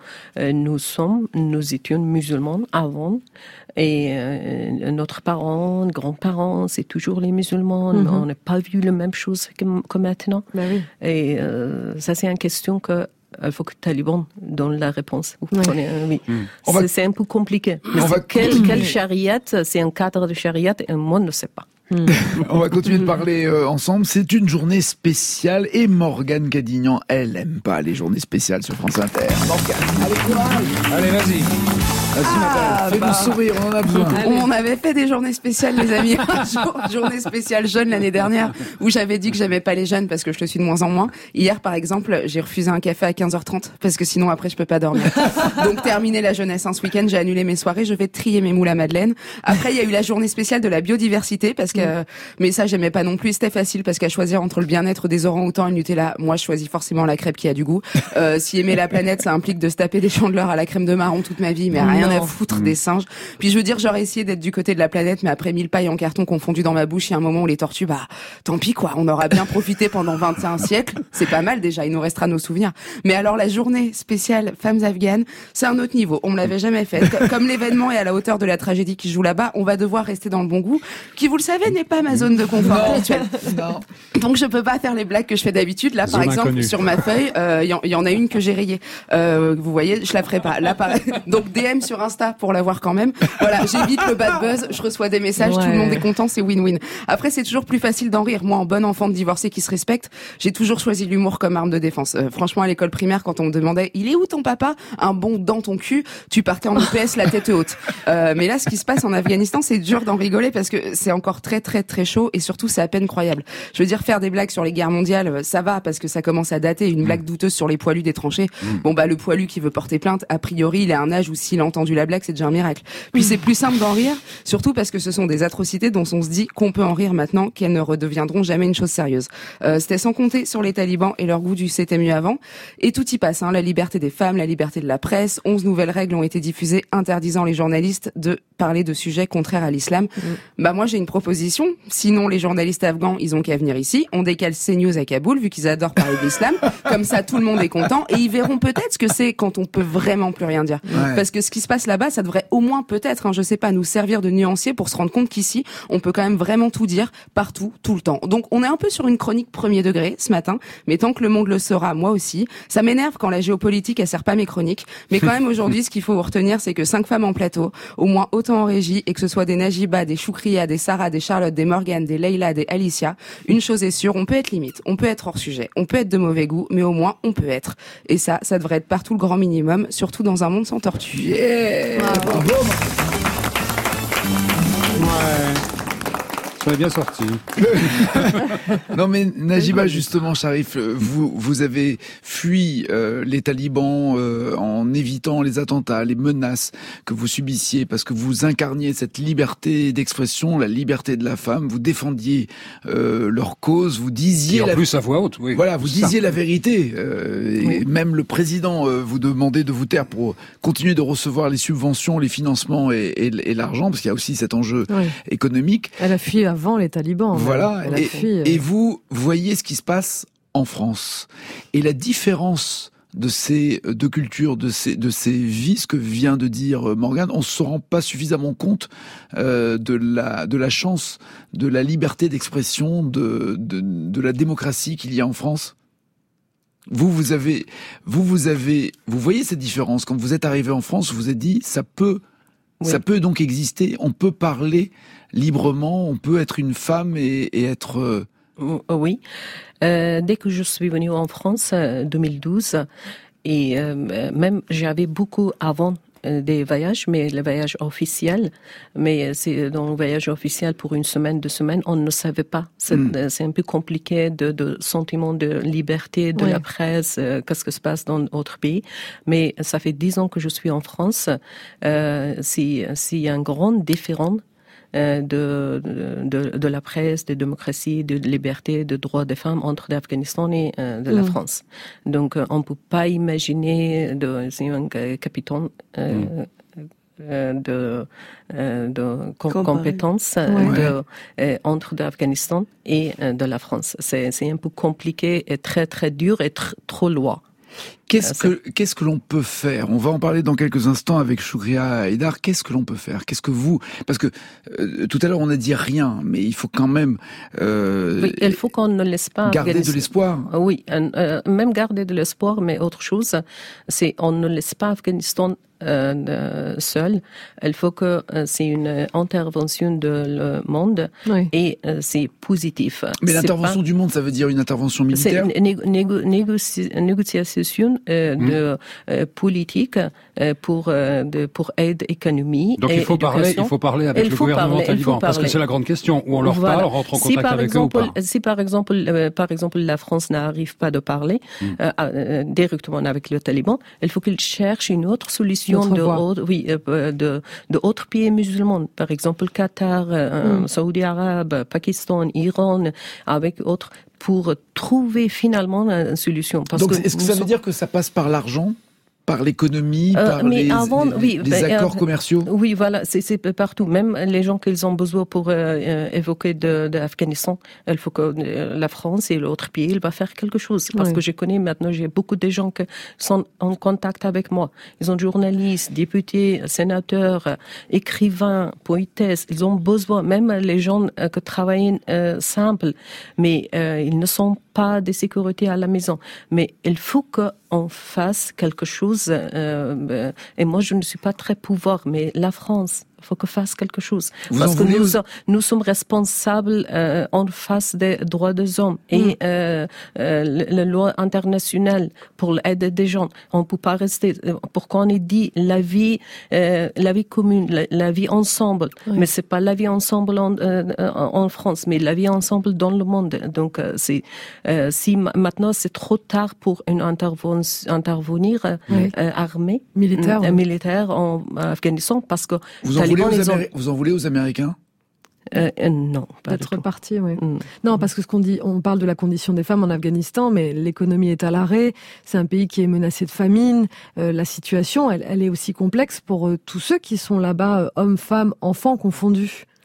nous étions musulmans avant, et notre parents, grands-parents, c'est toujours les musulmans. On n'a pas vu la même chose que maintenant. Oui. Et ça, c'est une question que il faut que les talibans donnent la réponse. Vous comprenez, oui. C'est un peu compliqué. Quelle chariette, c'est un cadre de chariette, et moi, ne sais pas. On va continuer de parler ensemble. C'est une journée spéciale et Morgane Cadignan, elle aime pas les journées spéciales sur France Inter. Morgane, allez, courage. Allez, vas-y. Fais-nous sourire, on en a besoin. On avait fait des journées spéciales, les amis. Journée spéciale jeune l'année dernière, où j'avais dit que j'aimais pas les jeunes parce que je le suis de moins en moins. Hier, par exemple, j'ai refusé un café à 15h30 parce que sinon après je peux pas dormir. Donc terminer la jeunesse ce week-end, j'ai annulé mes soirées, je vais trier mes moules à madeleine. Après, il y a eu la journée spéciale de la biodiversité parce que, mais ça j'aimais pas non plus. C'était facile parce qu'à choisir entre le bien-être des orang-outans et le Nutella, moi je choisis forcément la crêpe qui a du goût. Si aimer la planète, ça implique de se taper des chandeleurs à la crème de marron toute ma vie, mais rien à foutre des singes. Puis je veux dire, j'aurais essayé d'être du côté de la planète, mais après 1000 pailles en carton confondues dans ma bouche, il y a un moment où les tortues, tant pis quoi, on aura bien profité pendant 21 siècles. C'est pas mal déjà, il nous restera nos souvenirs. Mais alors la journée spéciale femmes afghanes, c'est un autre niveau. On me l'avait jamais fait. Comme l'événement est à la hauteur de la tragédie qui se joue là-bas, on va devoir rester dans le bon goût, qui vous le savez n'est pas ma zone de confort habituelle. Donc je peux pas faire les blagues que je fais d'habitude. Là par exemple sur ma feuille, il y en a une que j'ai rayée. Vous voyez, je la ferai pas. Là donc DM sur Insta pour la voir quand même. Voilà, j'évite le bad buzz, je reçois des messages, tout le monde est content, c'est win-win. Après c'est toujours plus facile d'en rire. Moi en bon enfant de divorcé qui se respecte, j'ai toujours choisi l'humour comme arme de défense. Franchement à l'école primaire quand on me demandait il est où ton papa, un bon dans ton cul, tu partais en IPS la tête haute. Mais là ce qui se passe en Afghanistan, c'est dur d'en rigoler parce que c'est encore très très très chaud et surtout c'est à peine croyable. Je veux dire faire des blagues sur les guerres mondiales, ça va parce que ça commence à dater. Une blague douteuse sur les poilus des tranchées. Bon le poilu qui veut porter plainte, a priori il est à un âge où s'il a entendu la blague c'est déjà un miracle. Puis c'est plus simple d'en rire, surtout parce que ce sont des atrocités dont on se dit qu'on peut en rire maintenant, qu'elles ne redeviendront jamais une chose sérieuse. C'était sans compter sur les talibans et leur goût du c'était mieux avant. Et tout y passe, la liberté des femmes, la liberté de la presse. 11 nouvelles règles ont été diffusées interdisant les journalistes de parler de sujets contraires à l'islam. Moi j'ai une proposition l'opposition. Sinon, les journalistes afghans, ils ont qu'à venir ici. On décale CNews à Kaboul, vu qu'ils adorent parler d'islam. Comme ça, tout le monde est content. Et ils verront peut-être ce que c'est quand on peut vraiment plus rien dire. Ouais. Parce que ce qui se passe là-bas, ça devrait au moins peut-être, je sais pas, nous servir de nuancier pour se rendre compte qu'ici, on peut quand même vraiment tout dire, partout, tout le temps. Donc, on est un peu sur une chronique premier degré ce matin. Mais tant que le monde le saura, moi aussi. Ça m'énerve quand la géopolitique, elle sert pas mes chroniques. Mais quand même, aujourd'hui, ce qu'il faut retenir, c'est que 5 femmes en plateau, au moins autant en régie, et que ce soit des Najiba, des Choukria, des Sarah, des Charlotte, des Morgane, des Leïla, des Alicia, une chose est sûre, on peut être limite, on peut être hors sujet, on peut être de mauvais goût, mais au moins on peut être. Et ça devrait être partout le grand minimum, surtout dans un monde sans tortue. Yeah, bravo. Ouais. Ça est bien sorti. Non mais Najiba, justement, Sharif, vous avez fui les talibans en évitant les attentats, les menaces que vous subissiez, parce que vous incarniez cette liberté d'expression, la liberté de la femme, vous défendiez leur cause, vous disiez... Et en plus à voix haute, oui. Voilà, vous disiez la vérité. Et même le président vous demandait de vous taire pour continuer de recevoir les subventions, les financements et l'argent, parce qu'il y a aussi cet enjeu économique. Elle a fui avant les talibans. Voilà, et vous voyez ce qui se passe en France. Et la différence de ces deux cultures, de ces vies, ce que vient de dire Morgane, on se rend pas suffisamment compte de la chance, de la liberté d'expression, de la démocratie qu'il y a en France. Vous voyez cette différence. Quand vous êtes arrivé en France, vous vous êtes dit, ça peut donc exister, on peut parler librement, on peut être une femme et être... Oui. Dès que je suis venue en France, 2012, et même j'avais beaucoup avant des voyages, mais les voyages officiels, mais c'est dans le voyage officiel pour une semaine, 2 semaines, on ne savait pas. C'est un peu compliqué de sentiment de liberté de la presse, qu'est-ce que se passe dans d'autres pays. Mais ça fait 10 ans que je suis en France. C'est un grand différent de la presse, de démocratie, de liberté, de droits des femmes entre l'Afghanistan et de la France. Donc, on peut pas imaginer c'est un capitaine de compétences entre l'Afghanistan et de la France. C'est un peu compliqué et très très dur et trop loin. Qu'est-ce que l'on peut faire? On va en parler dans quelques instants avec Choukria Haïdar. Qu'est-ce que l'on peut faire? Parce que tout à l'heure on a dit rien, mais il faut quand même oui, il faut qu'on ne laisse pas garder de l'espoir. Oui, même garder de l'espoir, mais autre chose, c'est on ne laisse pas Afghanistan seul. Il faut que c'est une intervention de le monde et c'est positif. Mais l'intervention du monde, ça veut dire une intervention militaire? C'est une négociation de politique pour aide économique. Donc il faut parler avec le gouvernement taliban, parce que c'est la grande question. Où on leur parle, on rentre en contact avec eux ou pas. Si par exemple la France n'arrive pas de parler directement avec le taliban, il faut qu'il cherche une autre solution de autres pays musulmans, par exemple Qatar, Saoudi Arabe, Pakistan, Iran, avec autres, pour trouver finalement une solution. Donc est-ce que ça veut dire que ça passe par l'argent ? Par l'économie, par les accords commerciaux. Oui, voilà, c'est partout. Même les gens qu'ils ont besoin pour évoquer de l'Afghanistan, il faut que la France et l'autre pays, il va faire quelque chose. Parce que je connais maintenant, j'ai beaucoup de gens qui sont en contact avec moi. Ils sont journalistes, députés, sénateurs, écrivains, poétesses. Ils ont besoin, même les gens qui travaillent simple, mais ils ne sont pas de sécurité à la maison. Mais il faut qu'on fasse quelque chose. Et moi, je ne suis pas très pouvoir, mais la France, il faut qu'on fasse quelque chose. Parce que nous sommes responsables en face des droits des hommes et la loi internationale pour l'aide des gens. On ne peut pas rester. Pourquoi on est dit la vie commune, la vie ensemble. Mais c'est pas la vie ensemble en France, mais la vie ensemble dans le monde. Donc si maintenant c'est trop tard pour une intervenir armée militaire en Afghanistan, parce que vous en voulez aux Américains? Non, pas d'être parti, oui. Non, parce que on parle de la condition des femmes en Afghanistan, mais l'économie est à l'arrêt. C'est un pays qui est menacé de famine. La situation, elle est aussi complexe pour tous ceux qui sont là-bas, hommes, femmes, enfants confondus.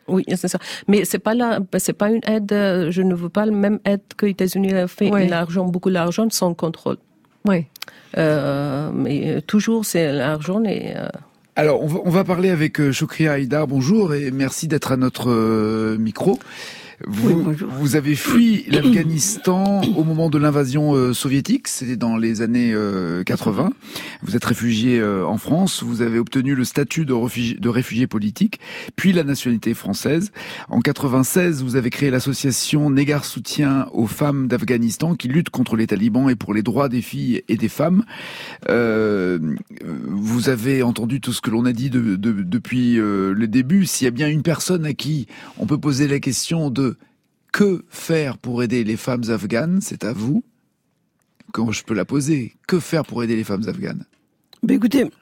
Oui, c'est ça. Mais c'est pas une aide, je ne veux pas la même aide que les États-Unis ont fait, beaucoup d'argent sans contrôle. Oui. Mais toujours, c'est l'argent et... Alors, on va parler avec Choukria Haïdar. Bonjour et merci d'être à notre micro. Vous avez fui l'Afghanistan au moment de l'invasion soviétique, c'était dans les années 80. Vous êtes réfugié en France, vous avez obtenu le statut de réfugié politique, puis la nationalité française. En 96, vous avez créé l'association Négar Soutien aux femmes d'Afghanistan qui lutte contre les talibans et pour les droits des filles et des femmes. Vous avez entendu tout ce que l'on a dit depuis le début. S'il y a bien une personne à qui on peut poser la question de que faire pour aider les femmes afghanes, c'est à vous. Comment je peux la poser? Que faire pour aider les femmes afghanes? Ben écoutez,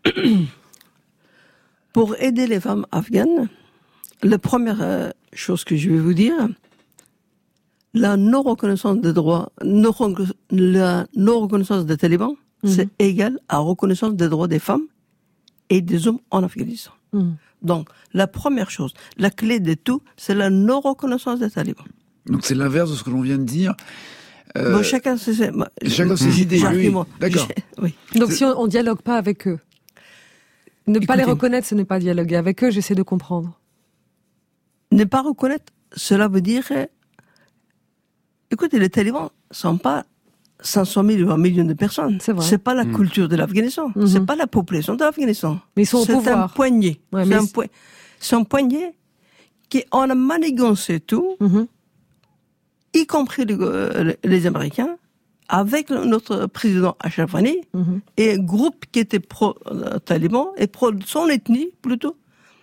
pour aider les femmes afghanes, la première chose que je vais vous dire, la non-reconnaissance des droits, la non-reconnaissance des talibans, c'est égal à reconnaissance des droits des femmes et des hommes en Afghanistan. Donc, la première chose, la clé de tout, c'est la non-reconnaissance des talibans. Donc c'est l'inverse de ce que l'on vient de dire. Chacun ses idées. Oui. D'accord. Oui. Donc si on dialogue pas avec eux, pas les reconnaître, ce n'est pas dialoguer avec eux. J'essaie de comprendre. Ne pas reconnaître, cela veut dire, écoutez, les talibans sont pas 500 000 ou 1 million de personnes. C'est pas la culture de l'Afghanistan. C'est pas la population de l'Afghanistan. Mais ils sont au pouvoir. C'est un poignet. Ouais, c'est un poignet qui on a manigancé tout, y compris les Américains, avec notre président Ashraf Ghani, et un groupe qui était pro-taliban, et pro son ethnie, plutôt.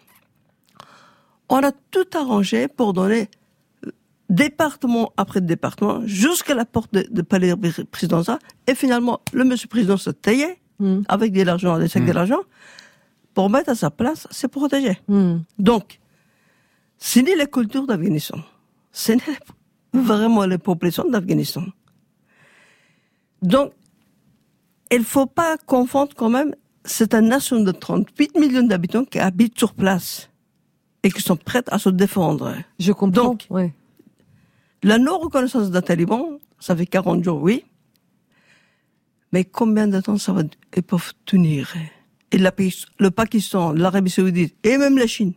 On a tout arrangé pour donner département après département, jusqu'à la porte de palais présidentiel, et finalement, le monsieur président se taillait, avec de l'argent, des sacs d'argent, pour mettre à sa place, se protéger. Donc, ce n'est la culture d'Afghanistan. Ce n'est vraiment la population d'Afghanistan. Donc, il faut pas confondre quand même, c'est une nation de 38 millions d'habitants qui habitent sur place et qui sont prêts à se défendre. Je comprends. Donc, la non-reconnaissance des talibans, ça fait 40 jours, oui. Mais combien de temps ils peuvent tenir? Et le Pakistan, l'Arabie Saoudite et même la Chine,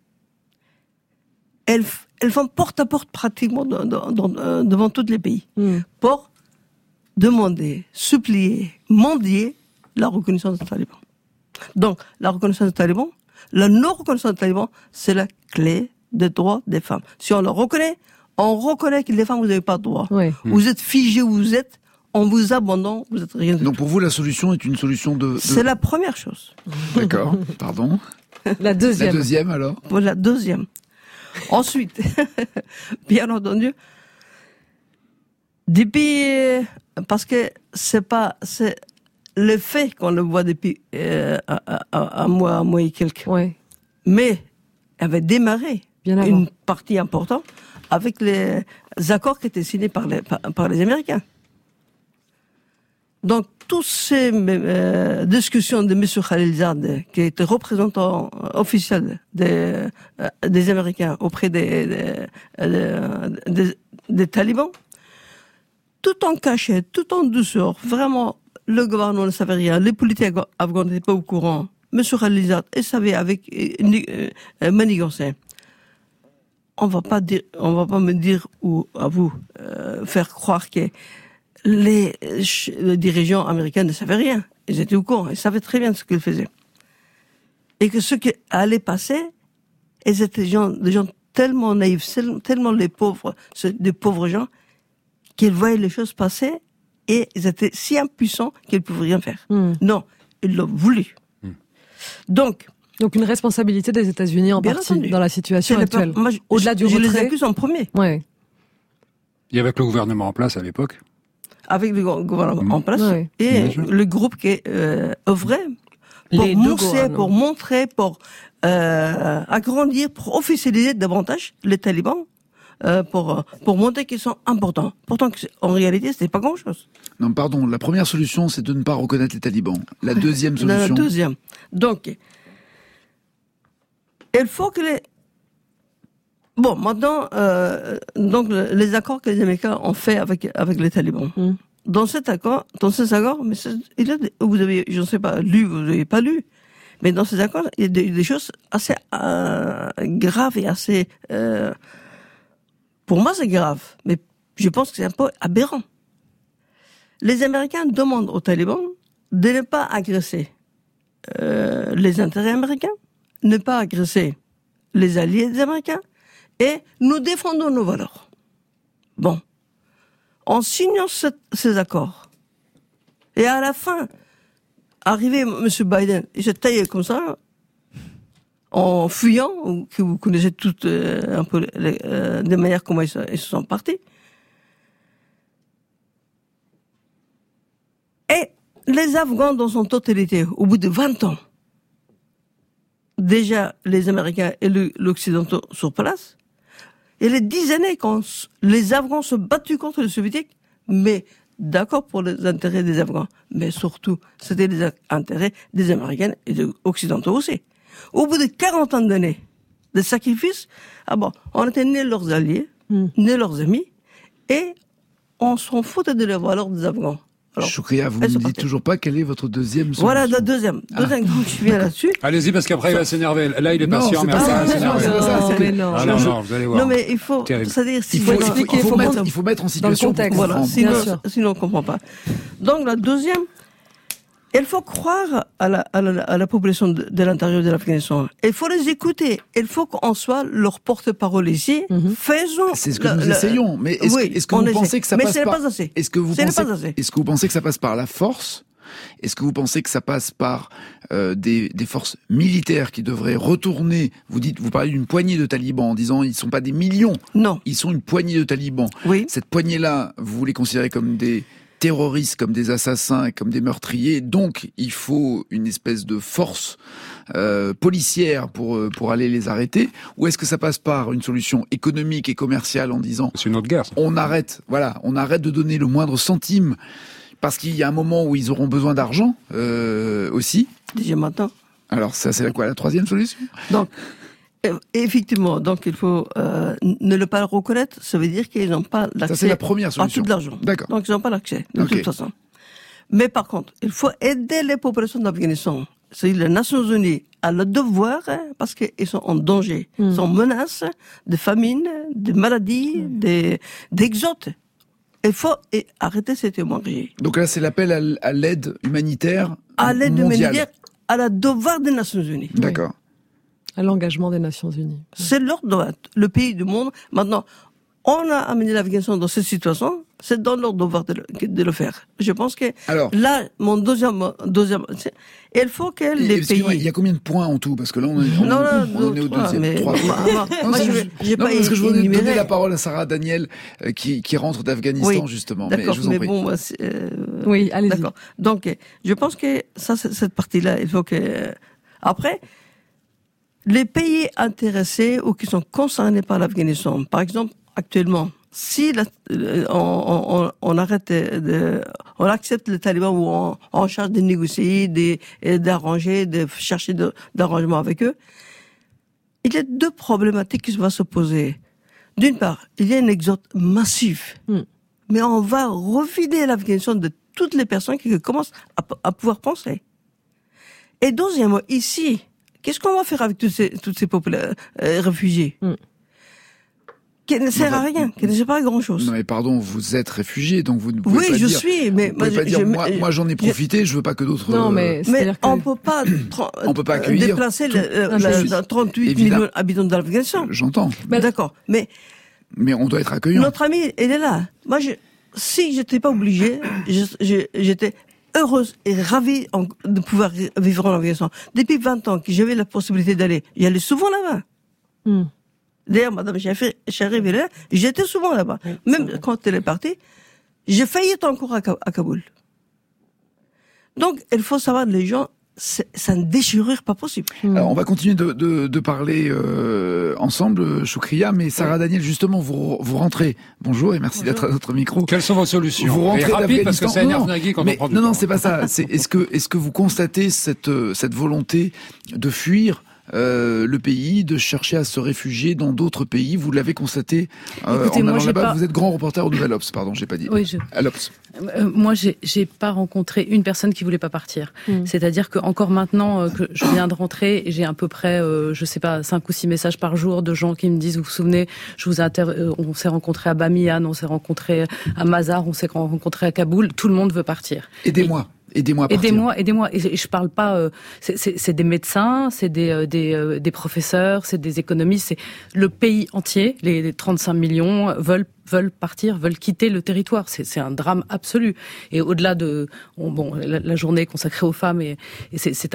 elles font porte à porte pratiquement devant tous les pays pour demander, supplier, mendier la reconnaissance des talibans. Donc, la reconnaissance des talibans, la non-reconnaissance des talibans, c'est la clé des droits des femmes. Si on le reconnaît, on reconnaît que les femmes, vous n'avez pas de droit. Vous êtes figés où vous êtes, on vous abandonne, vous êtes rien. Donc pour vous, la solution est une solution de... C'est la première chose. D'accord, pardon. La deuxième. La deuxième, alors? Pour la deuxième. Ensuite, bien entendu, depuis... parce que c'est le fait qu'on le voit depuis un mois et quelques. Mais avait démarré une partie importante avec les accords qui étaient signés par les Américains. Donc, toutes ces discussions de M. Khalilzad, qui était représentant officiel des Américains auprès des talibans, tout en cachette, tout en douceur, vraiment, le gouvernement ne savait rien, les politiques afghans n'étaient pas au courant, M. Khalilzad, il savait avec manigancé. On va pas me dire ou à vous faire croire que les dirigeants américains ne savaient rien. Ils étaient au courant, ils savaient très bien ce qu'ils faisaient. Et que ce qui allait passer, ils étaient des gens tellement naïfs, tellement des pauvres gens, qu'ils voyaient les choses passer et ils étaient si impuissants qu'ils ne pouvaient rien faire. Non, ils l'ont voulu. Donc une responsabilité des États-Unis en partie entendu. Dans la situation actuelle. Au-delà du retrait. Je les accuse en premier. Ouais. Et avec le gouvernement en place à l'époque. Avec le gouvernement en place et le groupe qui œuvrait pour montrer, pour agrandir, pour officialiser davantage les talibans, pour montrer qu'ils sont importants. Pourtant, en réalité, c'était pas grand-chose. Non, pardon. La première solution, c'est de ne pas reconnaître les talibans. La deuxième solution. La deuxième. Donc, il faut que Bon, maintenant, donc les accords que les Américains ont fait avec les talibans. Dans ces accords, mais vous avez, je ne sais pas, lu, vous n'avez pas lu, mais dans ces accords, il y a des choses assez graves et assez. Pour moi, c'est grave, mais je pense que c'est un peu aberrant. Les Américains demandent aux talibans de ne pas agresser les intérêts américains, ne pas agresser les alliés des Américains, et nous défendons nos valeurs. Bon. En signant ces accords, et à la fin, arrivé M. Biden, il s'est taillé comme ça, en fuyant, que vous connaissez toutes un peu des manières comment ils se sont partis. Et les Afghans dans son totalité, au bout de 20 ans, déjà les Américains et l'Occident sur place, et les 10 années quand les Afghans se battus contre les Soviétiques, mais d'accord pour les intérêts des Afghans, mais surtout, c'était les intérêts des Américains et des Occidentaux aussi. Au bout de 40 ans d'années de sacrifices, on était nés leurs alliés, nés leurs amis, et on s'en foutait de la valeur des Afghans. Choukria, vous ne me dites toujours pas quelle est votre deuxième solution. Voilà, la deuxième. Deuxième, je viens là-dessus. Allez-y, parce qu'après, il va s'énerver. Là, il est patient, mais après, il va s'énerver. Non, vous allez voir. Non, mais il faut, c'est-à-dire, il faut mettre en situation dans le contexte. Voilà, sinon on ne comprend pas. Donc, la deuxième, il faut croire à la population de l'intérieur de l'Afghanistan. Il faut les écouter. Il faut qu'on soit leur porte-parole ici. Faisons. C'est ce que nous essayons. Mais est-ce que vous pensez que ça passe par... Est-ce que vous pensez que ça passe par la force? Est-ce que vous pensez que ça passe par des forces militaires qui devraient retourner? Vous parlez d'une poignée de talibans en disant ils sont pas des millions. Non. Ils sont une poignée de talibans. Oui. Cette poignée-là, vous les considérez comme des terroristes, comme des assassins, comme des meurtriers. Donc, il faut une espèce de force policière pour aller les arrêter. Ou est-ce que ça passe par une solution économique et commerciale en disant c'est une autre guerre. On arrête de donner le moindre centime parce qu'il y a un moment où ils auront besoin d'argent aussi. Déjà maintenant. Alors ça, c'est la troisième solution. Donc, effectivement, donc il faut ne le pas reconnaître, ça veut dire qu'ils n'ont pas l'accès. Ça, c'est la première solution. À tout l'argent. D'accord. Donc ils n'ont pas l'accès, de toute façon. Mais par contre, il faut aider les populations d'Afghanistan. C'est-à-dire les Nations Unies à le devoir, parce qu'ils sont en danger. Ils sont menacés de famine, de maladies, d'exodes. Il faut arrêter cette hémorragie. Donc là, c'est l'appel à l'aide humanitaire à l'aide humanitaire, à la devoir des Nations Unies. D'accord. À l'engagement des Nations Unies. C'est leur devoir. Le pays du monde. Maintenant, on a amené l'Afghanistan dans cette situation. C'est dans leur devoir de le faire. Je pense que là, mon deuxième, il faut que les pays. Il y a combien de points en tout? Parce que là, on est au deuxième. Mais 3. Moi, j'ai pas parce que je voulais donner la parole à Sarah Daniel, qui rentre d'Afghanistan, justement. D'accord, mais je vous en prie. Bon, oui, allez-y. D'accord. Donc, je pense que ça, cette partie-là, il faut que, après, les pays intéressés ou qui sont concernés par l'Afghanistan, par exemple, actuellement, si on arrête on accepte les talibans ou on cherche de négocier, d'arranger, de chercher d'arrangement avec eux, il y a deux problématiques qui vont se poser. D'une part, il y a un exode massif, mais on va revider l'Afghanistan de toutes les personnes qui commencent à pouvoir penser. Et deuxièmement, ici, qu'est-ce qu'on va faire avec toutes ces réfugiés qui ne sert à rien, qui ne sert pas à grand-chose. Non mais pardon, vous êtes réfugié, donc vous ne pouvez pas dire... Oui, je suis, mais... Moi j'en ai profité, je veux pas que d'autres... Non, mais on peut pas accueillir déplacer 38 millions d'habitants de l'Afghanistan. J'entends. D'accord, mais on doit être accueillant. Notre ami, il est là. Moi, si j'étais pas obligé, j'étais heureuse et ravie de pouvoir vivre en Afghanistan. Depuis 20 ans que j'avais la possibilité d'aller, j'allais souvent là-bas. D'ailleurs, madame, je suis arrivée là, j'étais souvent là-bas. Même quand elle est partie, j'ai failli être encore à Kaboul. Donc, il faut savoir, les gens, c'est une déchirure pas possible. Alors, on va continuer de parler ensemble, Choukria, mais Sarah Daniel, justement, vous rentrez. Bonjour et merci d'être à notre micro. Quelles sont vos solutions? Vous rentrez rapide parce que ça énerve Nagui quand on prend du temps. Non, c'est pas ça. Est-ce que vous constatez cette volonté de fuir le pays, de chercher à se réfugier dans d'autres pays. Vous l'avez constaté Écoutez, en allant là-bas. Vous êtes grand reporter au Nouvel Obs, pardon, j'ai pas dit. Oui, à l'Obs. Moi, j'ai pas rencontré une personne qui voulait pas partir. C'est-à-dire que encore maintenant que je viens de rentrer, j'ai à peu près, 5 ou 6 messages par jour de gens qui me disent, vous vous souvenez, on s'est rencontrés à Bamiyan, on s'est rencontrés à Mazar, on s'est rencontrés à Kaboul. Tout le monde veut partir. Aidez-moi à partir. Aidez-moi. Et je parle pas. C'est des médecins, c'est des professeurs, c'est des économistes. C'est le pays entier. Les 35 millions veulent partir, veulent quitter le territoire. C'est un drame absolu. Et au-delà de la journée consacrée aux femmes, et c'est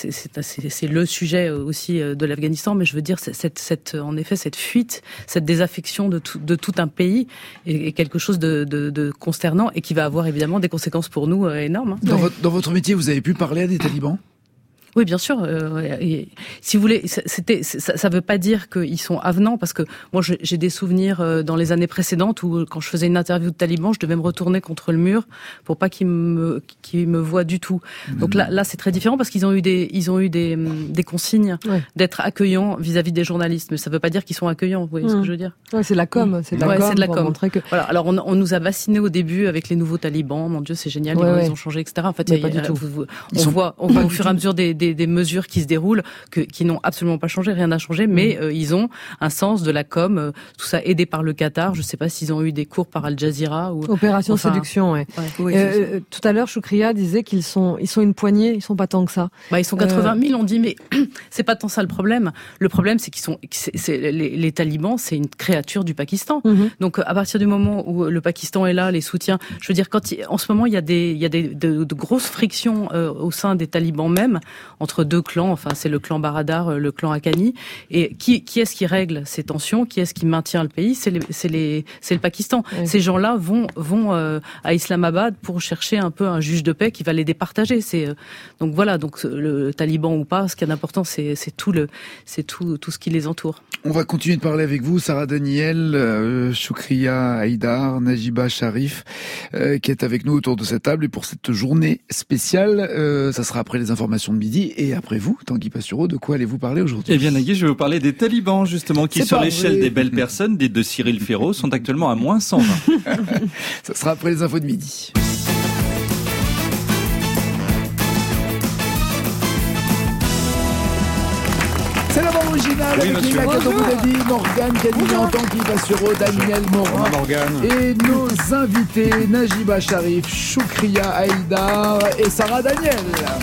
le sujet aussi de l'Afghanistan. Mais je veux dire, en effet, cette fuite, cette désaffection de tout un pays est quelque chose de consternant et qui va avoir évidemment des conséquences pour nous énormes. Dans votre métier, vous avez pu parler à des talibans ? Oui, bien sûr. Si vous voulez, ça veut pas dire qu'ils sont avenants, parce que moi, j'ai des souvenirs dans les années précédentes où, quand je faisais une interview de talibans, je devais me retourner contre le mur pour pas qu'ils me voient du tout. Donc là, c'est très différent parce qu'ils ont eu des consignes d'être accueillants vis-à-vis des journalistes, mais ça veut pas dire qu'ils sont accueillants. Vous voyez ce que je veux dire ? Ouais, c'est de la com. C'est de la com. Voilà. Alors, on nous a vaccinés au début avec les nouveaux talibans. Mon Dieu, c'est génial. Ils ont changé, etc. En fait, pas du tout. On voit au fur et à mesure des mesures qui se déroulent, qui n'ont absolument pas changé, rien n'a changé, mais ils ont un sens de la com, tout ça aidé par le Qatar. Je sais pas s'ils ont eu des cours par Al Jazeera ou Opération Séduction. Ouais. Oui, tout à l'heure, Choukria disait qu'ils sont une poignée, ils sont pas tant que ça. Ils sont 80 000. On dit, mais c'est pas tant ça le problème. Le problème, c'est les talibans, c'est une créature du Pakistan. Donc à partir du moment où le Pakistan est là, les soutiens, je veux dire, en ce moment il y a de grosses frictions au sein des talibans même, entre deux clans, enfin c'est le clan Baradar, le clan Haqqani, et qui est-ce qui règle ces tensions, qui est-ce qui maintient le pays, c'est le Pakistan. Ces gens-là vont à Islamabad pour chercher un peu un juge de paix qui va les départager. Donc voilà, donc le taliban ou pas, ce qui est important, c'est tout ce qui les entoure. On va continuer de parler avec vous, Sarah Daniel, Choukria Haïdar, Najiba Sharif, qui est avec nous autour de cette table, et pour cette journée spéciale, ça sera après les informations de midi. Et après vous, Tanguy Pastureau, de quoi allez-vous parler aujourd'hui ? Eh bien, Nagui, je vais vous parler des talibans, justement, qui, sur l'échelle des belles personnes, de Cyril Ferraud, sont actuellement à moins 120. Ça sera après les infos de midi. C'est la bande originale avec Lila Katoboudadi, Morgane Cadignan, Tanguy Pastureau, Daniel Morin et nos invités Najiba Sharif, Choukria Haïdar et Sarah Daniel.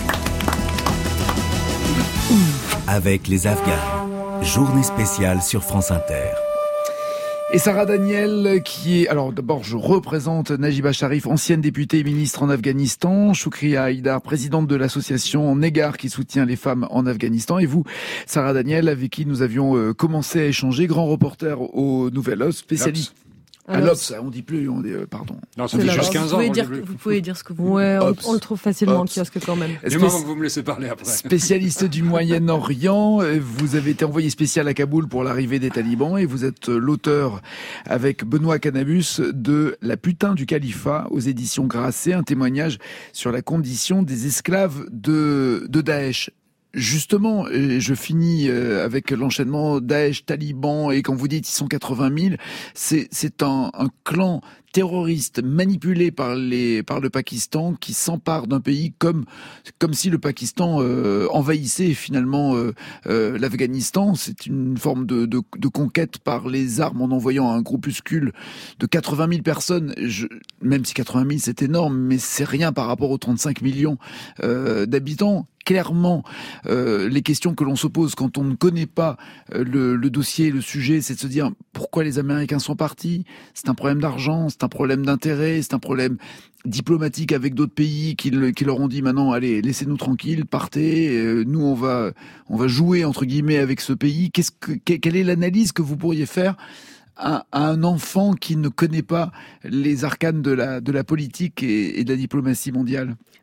Avec les Afghans, journée spéciale sur France Inter. Et Sarah Daniel, qui est... Alors d'abord, je représente Najiba Sharif, ancienne députée et ministre en Afghanistan, Choukria Haïdar, présidente de l'association Negar qui soutient les femmes en Afghanistan, et vous, Sarah Daniel, avec qui nous avions commencé à échanger, grand reporter au Nouvel Obs, spécialiste... À l'Obs, on dit plus, pardon. Non, ça fait juste 15 ans. Vous pouvez dire ce que vous voulez. Ouais, on le trouve facilement en kiosque quand même. Du moment que vous me laissez parler après. Spécialiste du Moyen-Orient, vous avez été envoyé spécial à Kaboul pour l'arrivée des talibans et vous êtes l'auteur avec Benoît Canabus de La putain du califat aux éditions Grasset, un témoignage sur la condition des esclaves de Daesh. Justement, je finis avec l'enchaînement Daesh-Taliban, et quand vous dites ils sont 80 000, c'est un clan terroriste manipulé par le Pakistan qui s'empare d'un pays comme si le Pakistan envahissait finalement l'Afghanistan. C'est une forme de conquête par les armes en envoyant un groupuscule de 80 000 personnes. Même si 80 000 c'est énorme, mais c'est rien par rapport aux 35 millions d'habitants. Clairement, les questions que l'on se pose quand on ne connaît pas le dossier, le sujet, c'est de se dire pourquoi les Américains sont partis. C'est un problème d'argent, c'est un problème d'intérêt, c'est un problème diplomatique avec d'autres pays qui leur ont dit maintenant allez, laissez-nous tranquilles, partez, nous on va jouer entre guillemets avec ce pays. Quelle est l'analyse que vous pourriez faire à un enfant qui ne connaît pas les arcanes de la politique et de la diplomatie mondiale?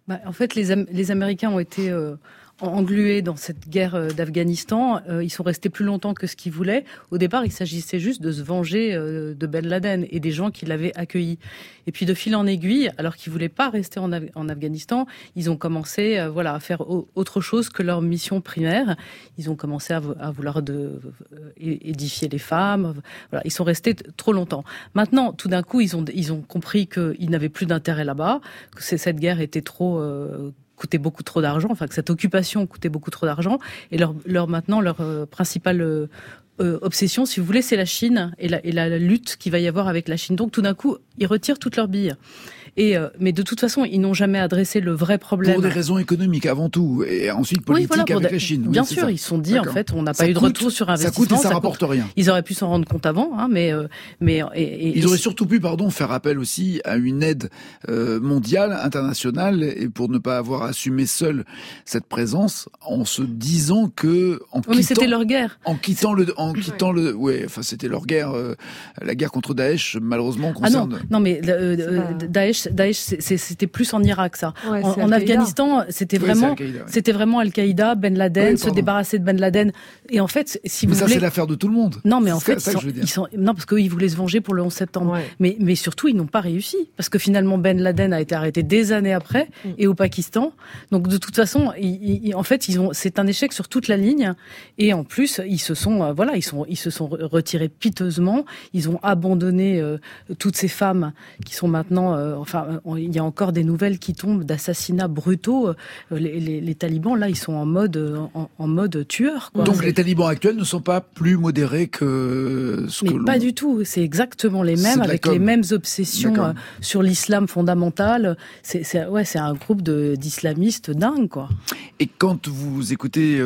En fait, les Américains ont été englués dans cette guerre d'Afghanistan. Ils sont restés plus longtemps que ce qu'ils voulaient. Au départ, il s'agissait juste de se venger de Ben Laden et des gens qui l'avaient accueilli. Et puis de fil en aiguille, alors qu'ils voulaient pas rester en Afghanistan, ils ont commencé à faire autre chose que leur mission primaire. Ils ont commencé à vouloir édifier les femmes. Voilà, ils sont restés trop longtemps. Maintenant, tout d'un coup, ils ont compris qu'ils n'avaient plus d'intérêt là-bas, que cette guerre était coûtait beaucoup trop d'argent, enfin que cette occupation coûtait beaucoup trop d'argent, et leur principale obsession, si vous voulez, c'est la Chine et la lutte qu'il va y avoir avec la Chine. Donc tout d'un coup, ils retirent toutes leurs billes. Mais de toute façon, ils n'ont jamais adressé le vrai problème. Pour des raisons économiques avant tout, et ensuite politiques avec la Chine. Bien sûr, ils se sont dit, en fait, on n'a pas eu de retour sur investissement. Ça coûte et ça rapporte rien. Ils auraient pu s'en rendre compte avant, mais ils auraient surtout pu, faire appel aussi à une aide mondiale, internationale, et pour ne pas avoir assumé seul cette présence, en se disant que mais c'était leur guerre. C'était leur guerre. La guerre contre Daesh, malheureusement, concerne. Non, mais Daesh, c'était plus en Irak, ça. Ouais, en Afghanistan, c'était vraiment Al-Qaïda, Ben Laden, se débarrasser de Ben Laden. Et en fait, si vous voulez... ça, c'est l'affaire de tout le monde. Non, mais en fait, non, parce qu'ils voulaient se venger pour le 11 septembre. Ouais. Mais surtout, ils n'ont pas réussi. Parce que finalement, Ben Laden a été arrêté des années après, et au Pakistan. Donc, de toute façon, c'est un échec sur toute la ligne. Et en plus, ils se sont retirés piteusement. Ils ont abandonné toutes ces femmes qui sont maintenant... il y a encore des nouvelles qui tombent d'assassinats brutaux. Les talibans, là, ils sont en mode tueur, quoi. Donc les talibans actuels ne sont pas plus modérés que pas du tout. C'est exactement les mêmes, avec les mêmes obsessions sur l'islam fondamental. C'est un groupe d'islamistes dingues, quoi. Et quand vous écoutez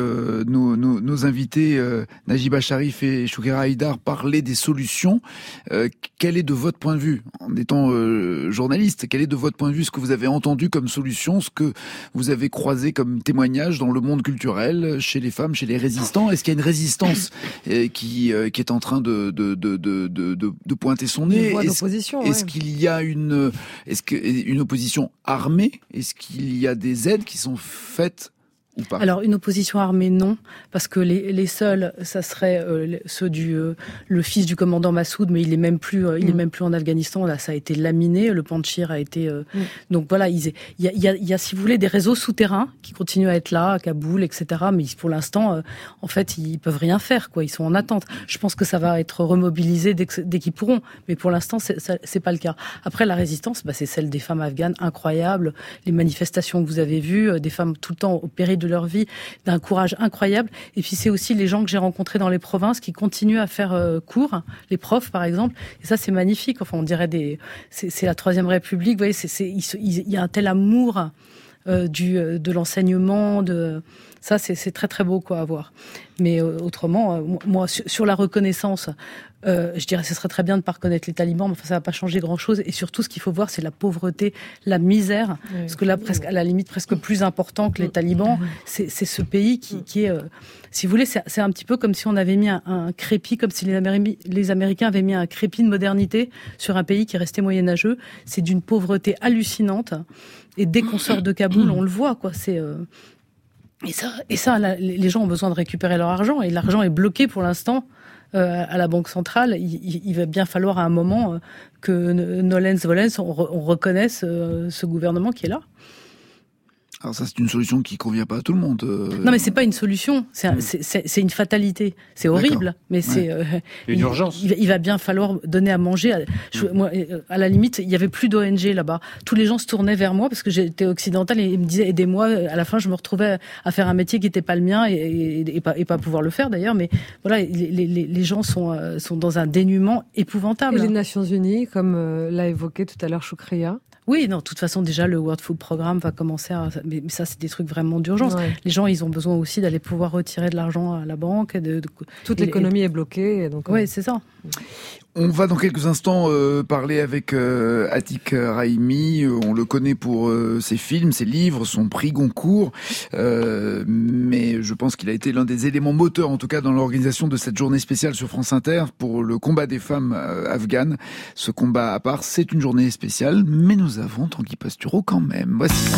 nos invités, Najiba Sharif et Choukaira Haïdar, parler des solutions, quel est de votre point de vue, en étant journaliste, quel est de votre point de vue ce que vous avez entendu comme solution, ce que vous avez croisé comme témoignage dans le monde culturel, chez les femmes, chez les résistants? Est-ce qu'il y a une résistance qui est en train de pointer son nez? Est-ce qu'il y a une opposition armée? Est-ce qu'il y a des aides qui sont faites? Alors une opposition armée, non, parce que les seuls, ça serait ceux le fils du commandant Massoud, mais il est même plus en Afghanistan. Là, ça a été laminé, le Panjshir a été. Donc voilà, il y a, si vous voulez, des réseaux souterrains qui continuent à être là, à Kaboul, etc. Mais pour l'instant, en fait, ils peuvent rien faire, quoi. Ils sont en attente. Je pense que ça va être remobilisé dès qu'ils pourront, mais pour l'instant, c'est pas le cas. Après, la résistance, c'est celle des femmes afghanes incroyables, les manifestations que vous avez vues, des femmes tout le temps au péril de leur vie, d'un courage incroyable. Et puis c'est aussi les gens que j'ai rencontrés dans les provinces qui continuent à faire cours, les profs par exemple. Et ça c'est magnifique. Enfin on dirait c'est la Troisième République. Vous voyez, il y a un tel amour de l'enseignement, ça c'est très très beau quoi à voir. Mais autrement, moi sur la reconnaissance, je dirais ce serait très bien de ne pas reconnaître les talibans, mais ça va pas changer grand-chose. Et surtout, ce qu'il faut voir, c'est la pauvreté, la misère, parce que là, presque à la limite, presque plus important que les talibans, c'est ce pays qui est, si vous voulez, c'est un petit peu comme si on avait mis un crépi, comme si les Américains avaient mis un crépi de modernité sur un pays qui restait moyenâgeux. C'est d'une pauvreté hallucinante. Et dès qu'on sort de Kaboul, on le voit, quoi. Et ça, les gens ont besoin de récupérer leur argent, et l'argent est bloqué pour l'instant à la Banque centrale. Il va bien falloir à un moment que Nolens Volens on reconnaisse ce gouvernement qui est là. Alors ça, c'est une solution qui convient pas à tout le monde. Non, mais c'est pas une solution, c'est une fatalité. C'est horrible, mais c'est une urgence. Il va bien falloir donner à manger. Moi, à la limite, il y avait plus d'ONG là-bas. Tous les gens se tournaient vers moi parce que j'étais occidentale et ils me disaient aidez-moi. À la fin, je me retrouvais à faire un métier qui était pas le mien et pas pouvoir le faire d'ailleurs. Mais voilà, les gens sont dans un dénuement épouvantable. Et les Nations Unies, comme l'a évoqué tout à l'heure Choukaira. Oui, non, de toute façon, déjà, le World Food Programme va commencer mais ça, c'est des trucs vraiment d'urgence. Ouais. Les gens, ils ont besoin aussi d'aller pouvoir retirer de l'argent à la banque. Toute l'économie est bloquée. Donc, oui, c'est ça. On va dans quelques instants parler avec Atik Rahimi. On le connaît pour ses films, ses livres, son prix Goncourt. Mais je pense qu'il a été l'un des éléments moteurs, en tout cas, dans l'organisation de cette journée spéciale sur France Inter pour le combat des femmes afghanes. Ce combat à part, c'est une journée spéciale, mais nous avons Tanguy Pastureau quand même. Voici.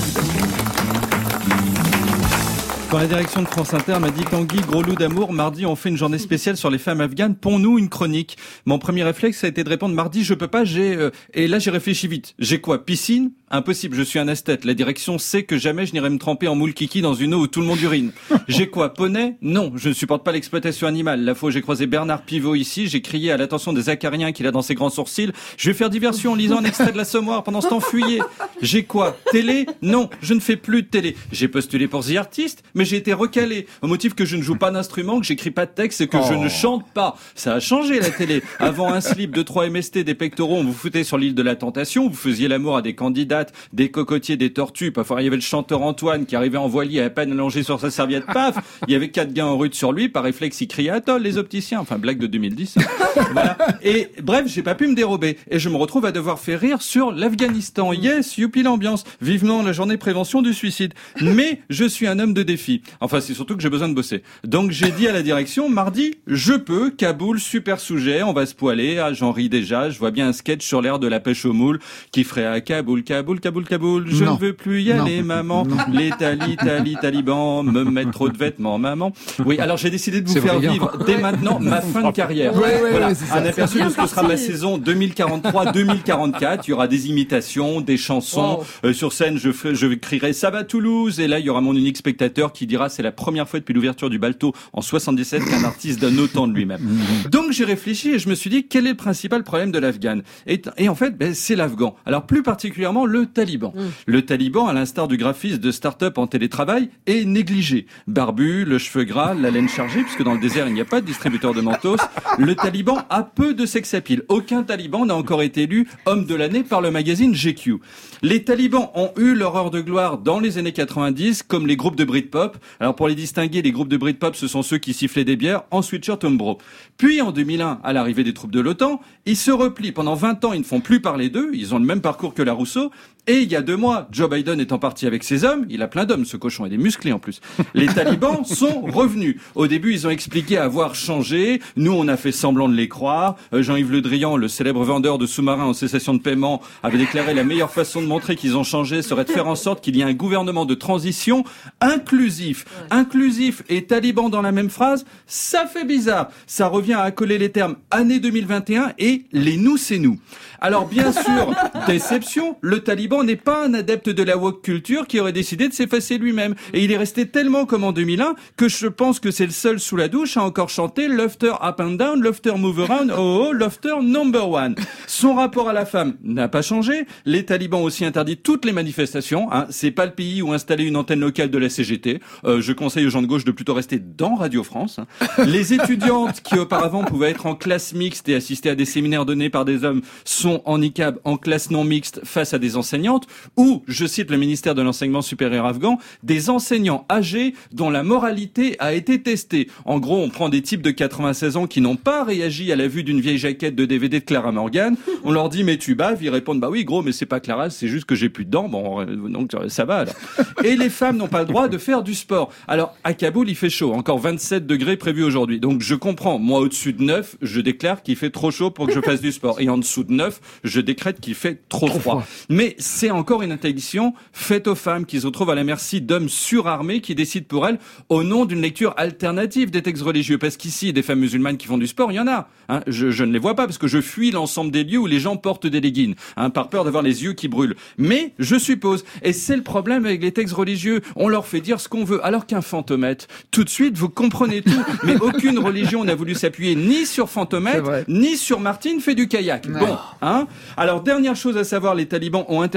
Quand la direction de France Inter m'a dit « Tanguy, gros loup d'amour, mardi on fait une journée spéciale sur les femmes afghanes, pons-nous une chronique ». Mon premier réflexe a été de répondre « Mardi, je peux pas, Et là j'ai réfléchi vite. J'ai quoi, piscine ? Impossible, je suis un esthète. La direction sait que jamais je n'irai me tremper en moule kiki dans une eau où tout le monde urine. J'ai quoi, poney ? Non, je ne supporte pas l'exploitation animale. La fois où j'ai croisé Bernard Pivot ici, j'ai crié à l'attention des acariens qu'il a dans ses grands sourcils « Je vais faire diversion en lisant un extrait de l'Assommoir, pendant ce temps fuyez ». J'ai quoi, télé ? Non, je ne fais plus de télé. J'ai postulé pour The Artist, mais j'ai été recalé au motif que je ne joue pas d'instrument, que j'écris pas de texte et que je ne chante pas. Ça a changé la télé. Avant un slip, 2-3 MST, des pectoraux, on vous foutait sur l'île de la Tentation, vous faisiez l'amour à des candidates, des cocotiers, des tortues. Parfois il y avait le chanteur Antoine qui arrivait en voilier à peine allongé sur sa serviette, paf, il y avait 4 gars en rude sur lui, par réflexe il criait Atoll les opticiens, enfin blague de 2010. Voilà. Et bref, j'ai pas pu me dérober et je me retrouve à devoir faire rire sur l'Afghanistan. Yes, youpi l'ambiance. Vivement la journée prévention du suicide. Mais je suis un homme de défi. Enfin, c'est surtout que j'ai besoin de bosser. Donc j'ai dit à la direction, mardi, je peux, Kaboul, super sujet, on va se poiler, ah, j'en ris déjà, je vois bien un sketch sur l'air de la pêche aux moules qui ferait à Kaboul, Kaboul, Kaboul, Kaboul, je ne veux plus y aller, maman, les talibans, me mettre trop de vêtements, maman. Oui, alors j'ai décidé de vous faire vivre dès maintenant ma fin de carrière. Voilà, un aperçu de ce que sera ma saison 2043-2044, il y aura des imitations, des chansons, sur scène je crierai ça va Toulouse, et là il y aura mon unique spectateur qui dira c'est la première fois depuis l'ouverture du Balto en 77 qu'un artiste donne autant de lui-même. Donc j'ai réfléchi et je me suis dit quel est le principal problème de l'Afghan et en fait c'est l'Afghan. Alors plus particulièrement le Taliban. Le Taliban, à l'instar du graphiste de start-up en télétravail, est négligé. Barbu, le cheveu gras, la laine chargée, puisque dans le désert il n'y a pas de distributeur de mentos. Le Taliban a peu de sex-appeal. Aucun Taliban n'a encore été élu homme de l'année par le magazine GQ. Les talibans ont eu leur heure de gloire dans les années 90, comme les groupes de Britpop. Alors pour les distinguer, les groupes de Britpop, ce sont ceux qui sifflaient des bières en sweatshirt Umbro. Puis en 2001, à l'arrivée des troupes de l'OTAN, ils se replient. Pendant 20 ans, ils ne font plus parler d'eux. Ils ont le même parcours que la Rousseau. Et il y a 2 mois, Joe Biden étant parti avec ses hommes, il a plein d'hommes ce cochon, et des musclés en plus. Les talibans sont revenus. Au début, ils ont expliqué avoir changé. Nous, on a fait semblant de les croire. Jean-Yves Le Drian, le célèbre vendeur de sous-marins en cessation de paiement, avait déclaré la meilleure façon de montrer qu'ils ont changé serait de faire en sorte qu'il y ait un gouvernement de transition inclusif. Inclusif et taliban dans la même phrase, ça fait bizarre. Ça revient à accoler les termes année 2021 et les nous c'est nous. Alors bien sûr, déception, le taliban n'est pas un adepte de la woke culture qui aurait décidé de s'effacer lui-même. Et il est resté tellement comme en 2001 que je pense que c'est le seul sous la douche à encore chanter Laughter Up and Down, Laughter Move Around, oh oh, Laughter Number One. Son rapport à la femme n'a pas changé. Les talibans ont aussi interdit toutes les manifestations. Hein. C'est pas le pays où installer une antenne locale de la CGT. Je conseille aux gens de gauche de plutôt rester dans Radio France. Hein. Les étudiantes qui auparavant pouvaient être en classe mixte et assister à des séminaires donnés par des hommes sont en niqab en classe non mixte face à des enseignantes, ou, je cite le ministère de l'enseignement supérieur afghan, des enseignants âgés dont la moralité a été testée. En gros, on prend des types de 96 ans qui n'ont pas réagi à la vue d'une vieille jaquette de DVD de Clara Morgan, on leur dit mais tu baves, ils répondent bah oui gros mais c'est pas Clara, c'est juste que j'ai plus de dents, bon donc ça va alors. Et les femmes n'ont pas le droit de faire du sport. Alors à Kaboul il fait chaud, encore 27 degrés prévus aujourd'hui, donc je comprends, moi au-dessus de 9, je déclare qu'il fait trop chaud pour que je fasse du sport, et en dessous de 9, je décrète qu'il fait trop froid. Mais c'est encore une interdiction faite aux femmes qui se retrouvent à la merci d'hommes surarmés qui décident pour elles au nom d'une lecture alternative des textes religieux. Parce qu'ici, des femmes musulmanes qui font du sport, il y en a. Hein, je ne les vois pas parce que je fuis l'ensemble des lieux où les gens portent des leggings, hein, par peur d'avoir les yeux qui brûlent. Mais je suppose, et c'est le problème avec les textes religieux, on leur fait dire ce qu'on veut, alors qu'un fantomètre, tout de suite, vous comprenez tout. Mais aucune religion n'a voulu s'appuyer ni sur fantomètre, ni sur Martine fait du kayak. Bon, hein. Alors dernière chose à savoir, les talibans ont interdit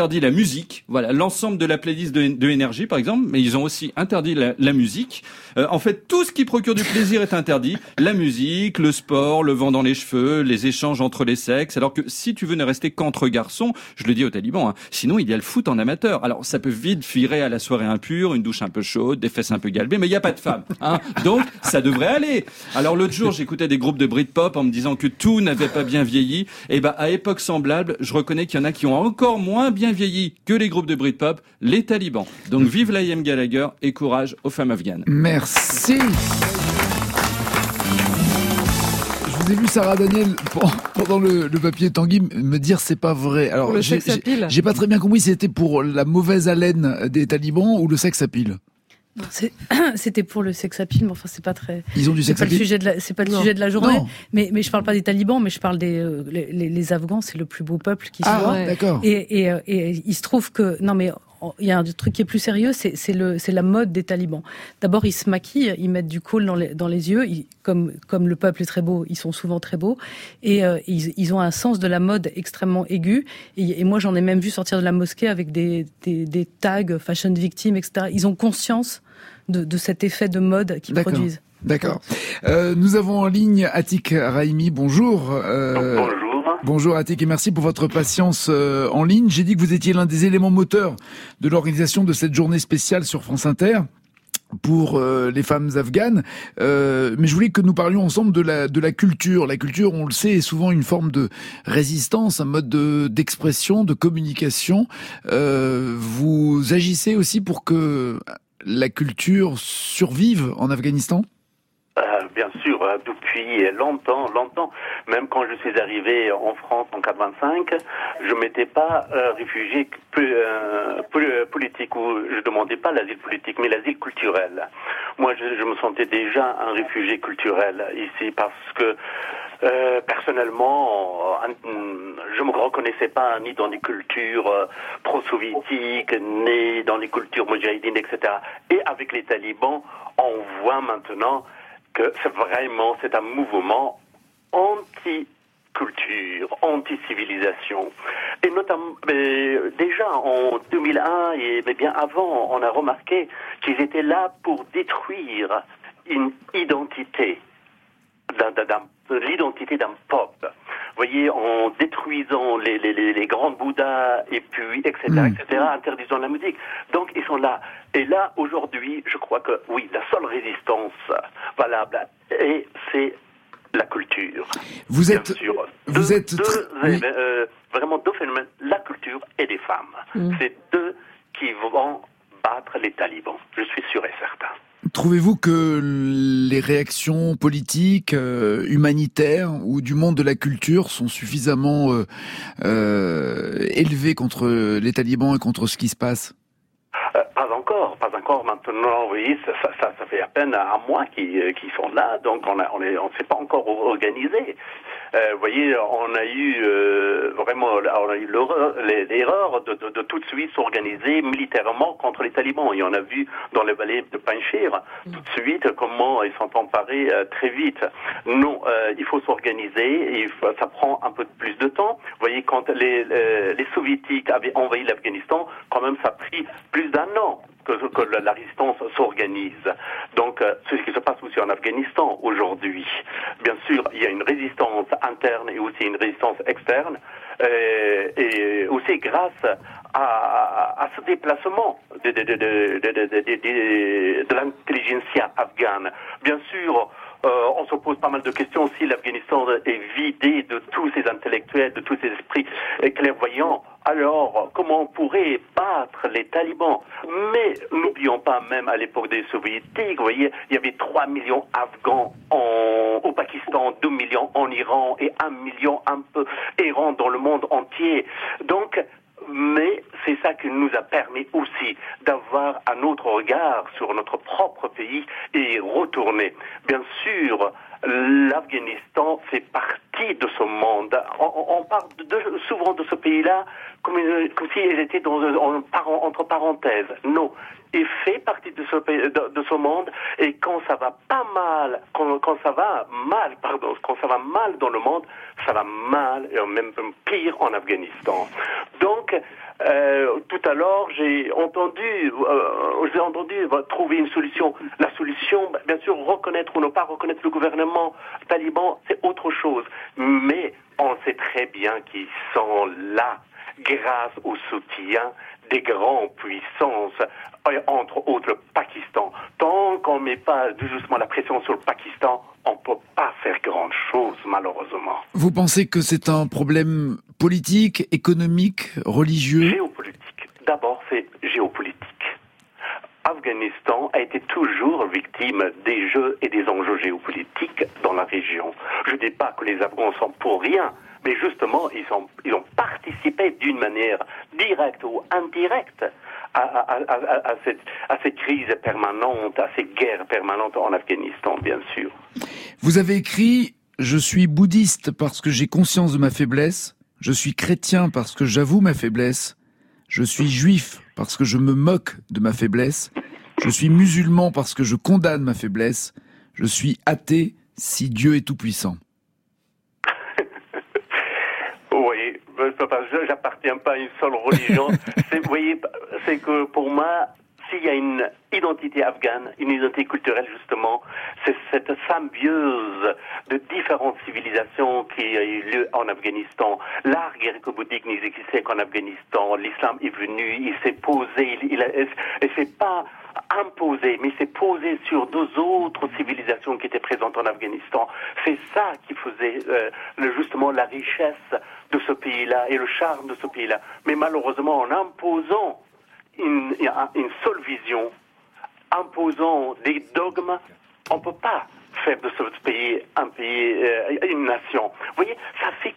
interdit la musique, voilà, l'ensemble de la playlist de énergie par exemple, mais ils ont aussi interdit la musique. En fait, tout ce qui procure du plaisir est interdit, la musique, le sport, le vent dans les cheveux, les échanges entre les sexes, alors que si tu veux ne rester qu'entre garçons, je le dis aux talibans, hein, sinon il y a le foot en amateur. Alors ça peut vite virer à la soirée impure, une douche un peu chaude, des fesses un peu galbées, mais il n'y a pas de femmes, hein, donc ça devrait aller. Alors l'autre jour, j'écoutais des groupes de Britpop en me disant que tout n'avait pas bien vieilli, et à époque semblable, je reconnais qu'il y en a qui ont encore moins bien vieilli que les groupes de Britpop, les talibans. Donc vive Liam Gallagher et courage aux femmes afghanes. Merci. Je vous ai vu, Sarah Daniel, pendant le papier Tanguy, me dire c'est pas vrai. Alors le sexe à pile. J'ai pas très bien compris si c'était pour la mauvaise haleine des talibans ou le sexe à pile. Non, c'était pour le sex appeal, mais enfin c'est pas très. Ils ont du sex appeal. C'est pas le sujet de la journée. Mais je parle pas des talibans, mais je parle les Afghans, c'est le plus beau peuple qui soit. Ouais. D'accord. Et il se trouve que il y a un truc qui est plus sérieux, c'est la mode des talibans. D'abord, ils se maquillent, ils mettent du kohl dans les yeux. Comme le peuple est très beau, ils sont souvent très beaux. Et ils ont un sens de la mode extrêmement aigu. Et moi, j'en ai même vu sortir de la mosquée avec des tags fashion victim, etc. Ils ont conscience de cet effet de mode qu'ils produisent. D'accord. Nous avons en ligne Atik Raimi. Bonjour. Bonjour. Bonjour Atik et merci pour votre patience en ligne. J'ai dit que vous étiez l'un des éléments moteurs de l'organisation de cette journée spéciale sur France Inter pour les femmes afghanes. Mais je voulais que nous parlions ensemble de la culture. La culture, on le sait, est souvent une forme de résistance, un mode d'expression, de communication. Vous agissez aussi pour que la culture survive en Afghanistan ? Bien sûr, depuis longtemps, même quand je suis arrivé en France en 85, je m'étais pas réfugié politique, ou je demandais pas l'asile politique, mais l'asile culturel. Moi, je me sentais déjà un réfugié culturel ici parce que personnellement, je me reconnaissais pas ni dans les cultures pro-soviétiques, ni dans les cultures moudjahidines, etc. Et avec les talibans, on voit maintenant que c'est un mouvement anti-culture, anti-civilisation. Et notamment, déjà en 2001 mais bien avant, on a remarqué qu'ils étaient là pour détruire une identité, l'identité d'un peuple. Vous voyez, en détruisant les grands Bouddhas et puis etc., interdisant la musique. Donc ils sont là. Et là, aujourd'hui, je crois que oui, la seule résistance valable, et c'est la culture. Vous êtes vraiment deux phénomènes, la culture et les femmes. C'est deux qui vont battre les talibans. Je suis sûr et certain. Trouvez-vous que les réactions politiques, humanitaires ou du monde de la culture sont suffisamment élevées contre les talibans et contre ce qui se passe ? Pas encore. Maintenant, vous voyez, ça fait à peine un mois qu'ils sont là, donc on s'est pas encore organisé. Vous voyez, on a eu l'erreur de tout de suite s'organiser militairement contre les talibans. Et on a vu dans les vallées de Panjshir tout de suite comment ils sont emparés très vite. Non, il faut s'organiser et ça prend un peu plus de temps. Vous voyez, quand les soviétiques avaient envahi l'Afghanistan, quand même ça a pris plus d'un an que la résistance s'organise. Donc, c'est ce qui se passe aussi en Afghanistan aujourd'hui. Bien sûr, il y a une résistance interne et aussi une résistance externe, et aussi grâce à ce déplacement de l'intelligentsia afghane. Bien sûr, on se pose pas mal de questions si l'Afghanistan est vidé de tous ces intellectuels, de tous ces esprits clairvoyants. Alors, comment on pourrait battre les talibans? Mais n'oublions pas, même à l'époque des soviétiques, vous voyez, il y avait 3 millions Afghans au Pakistan, 2 millions en Iran et 1 million un peu errants dans le monde entier. Donc, mais c'est ça qui nous a permis aussi d'avoir un autre regard sur notre propre pays et retourner. Bien sûr, l'Afghanistan fait partie de ce monde. On parle souvent de ce pays-là comme si il était entre parenthèses. Non, il fait partie de ce monde, et quand ça va pas mal, quand ça va mal dans le monde, ça va mal et même pire en Afghanistan. Donc Tout à l'heure, j'ai entendu trouver une solution. La solution, bien sûr, reconnaître ou ne pas reconnaître le gouvernement taliban, c'est autre chose. Mais on sait très bien qu'ils sont là grâce au soutien des grandes puissances, entre autres le Pakistan. Tant qu'on ne met pas justement la pression sur le Pakistan, on ne peut pas faire grand-chose, malheureusement. Vous pensez que c'est un problème politique, économique, religieux ? Géopolitique. D'abord, c'est géopolitique. Afghanistan a été toujours victime des jeux et des enjeux géopolitiques dans la région. Je ne dis pas que les Afghans sont pour rien, mais justement, ils ont participé d'une manière directe ou indirecte à cette crise permanente, à ces guerres permanentes en Afghanistan, bien sûr. Vous avez écrit « Je suis bouddhiste parce que j'ai conscience de ma faiblesse, je suis chrétien parce que j'avoue ma faiblesse, je suis juif parce que je me moque de ma faiblesse, je suis musulman parce que je condamne ma faiblesse, je suis athée si Dieu est tout-puissant. » Oui, j'appartiens pas à une seule religion. Vous voyez, c'est que pour moi, s'il y a une identité afghane, une identité culturelle justement, c'est cette symbiose de différentes civilisations qui a eu lieu en Afghanistan. L'art gréco-bouddhique n'existait qu'en Afghanistan. L'islam est venu, il s'est posé, il s'est pas imposé, mais s'est posé sur deux autres civilisations qui étaient présentes en Afghanistan. C'est ça qui faisait justement la richesse de ce pays-là et le charme de ce pays-là. Mais malheureusement, en imposant une seule vision, imposant des dogmes, on ne peut pas faire de ce pays un pays, une nation. Vous voyez, ça fait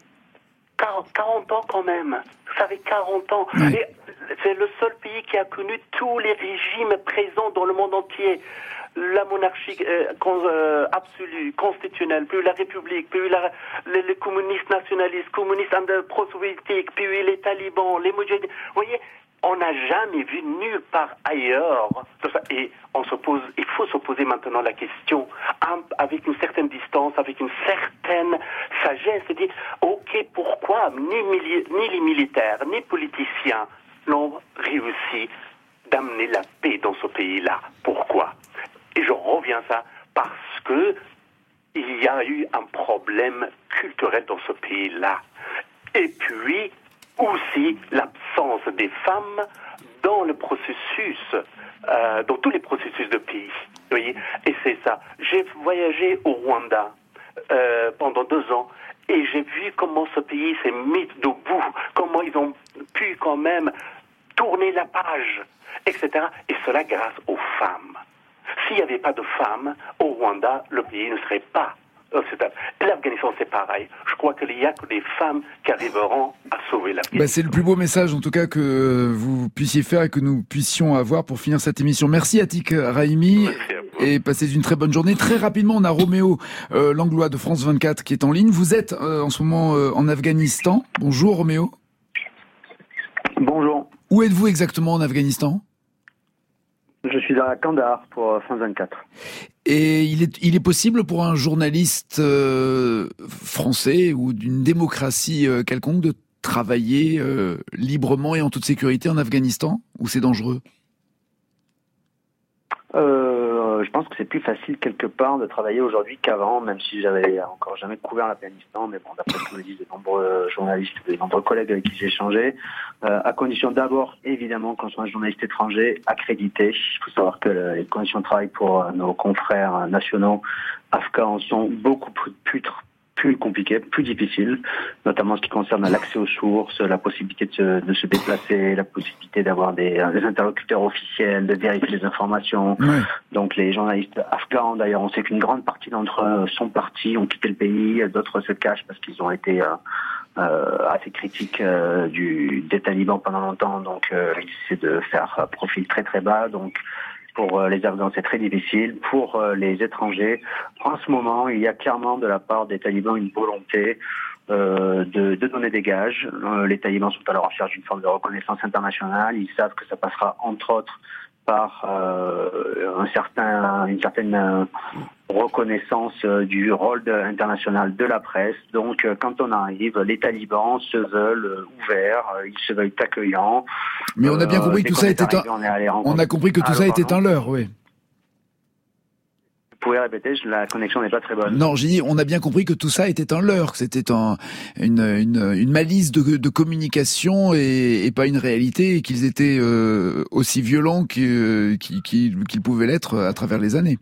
40 ans quand même. Ça fait 40 ans. Oui. Et c'est le seul pays qui a connu tous les régimes présents dans le monde entier. La monarchie absolue, constitutionnelle, puis la République, puis les communistes nationalistes, communistes pro-soviétiques, puis les talibans, les moudjahidines. Vous voyez, on n'a jamais vu nulle part ailleurs. Et il faut se poser maintenant la question avec une certaine distance, avec une certaine sagesse, et dire, ok, pourquoi ni les militaires, ni les politiciens n'ont réussi d'amener la paix dans ce pays-là? Pourquoi? Et je reviens à ça parce que il y a eu un problème culturel dans ce pays-là. Et puis, aussi l'absence des femmes dans le processus, dans tous les processus de pays. Vous voyez, et c'est ça. J'ai voyagé au Rwanda pendant 2 ans et j'ai vu comment ce pays s'est mis debout, comment ils ont pu quand même tourner la page, etc. Et cela grâce aux femmes. S'il n'y avait pas de femmes au Rwanda, le pays ne serait pas. Et l'Afghanistan, c'est pareil. Je crois qu'il n'y a que des femmes qui arriveront à sauver l'Afghanistan. C'est le plus beau message, en tout cas, que vous puissiez faire et que nous puissions avoir pour finir cette émission. Merci Atik Rahimi. Et passez une très bonne journée. Très rapidement, on a Roméo Langlois de France 24 qui est en ligne. Vous êtes en ce moment en Afghanistan. Bonjour Roméo. Bonjour. Où êtes-vous exactement en Afghanistan ? Je suis à Kandahar pour France 24. Et il est possible pour un journaliste français ou d'une démocratie quelconque de travailler librement et en toute sécurité en Afghanistan, ou c'est dangereux ? Je pense que c'est plus facile quelque part de travailler aujourd'hui qu'avant, même si j'avais encore jamais couvert l'Afghanistan, mais bon, d'après ce que me disent de nombreux journalistes, de nombreux collègues avec qui j'ai échangé, à condition d'abord, évidemment, qu'on soit un journaliste étranger accrédité. Il faut savoir que les conditions de travail pour nos confrères nationaux afghans sont beaucoup plus compliqué, plus difficile, notamment en ce qui concerne l'accès aux sources, la possibilité de se déplacer, la possibilité d'avoir des interlocuteurs officiels, de vérifier les informations. Ouais. Donc les journalistes afghans, d'ailleurs, on sait qu'une grande partie d'entre eux sont partis, ont quitté le pays, d'autres se cachent parce qu'ils ont été assez critiques des talibans pendant longtemps, donc ils essaient de faire profil très très bas, donc pour les Afghans, c'est très difficile. Pour les étrangers, en ce moment, il y a clairement de la part des talibans une volonté de donner des gages. Les talibans sont à la recherche d'une forme de reconnaissance internationale. Ils savent que ça passera, entre autres, par une certaine reconnaissance du rôle international de la presse. Donc, quand on arrive, les talibans se veulent ouverts, ils se veulent accueillants. Mais on a bien compris que tout ça était on a compris que tout ça était un leurre, oui. Vous pouvez répéter, la connexion n'est pas très bonne. Non, j'ai dit, on a bien compris que tout ça était un leurre, que c'était une malice de communication et pas une réalité, et qu'ils étaient aussi violents qu'ils pouvaient l'être à travers les années.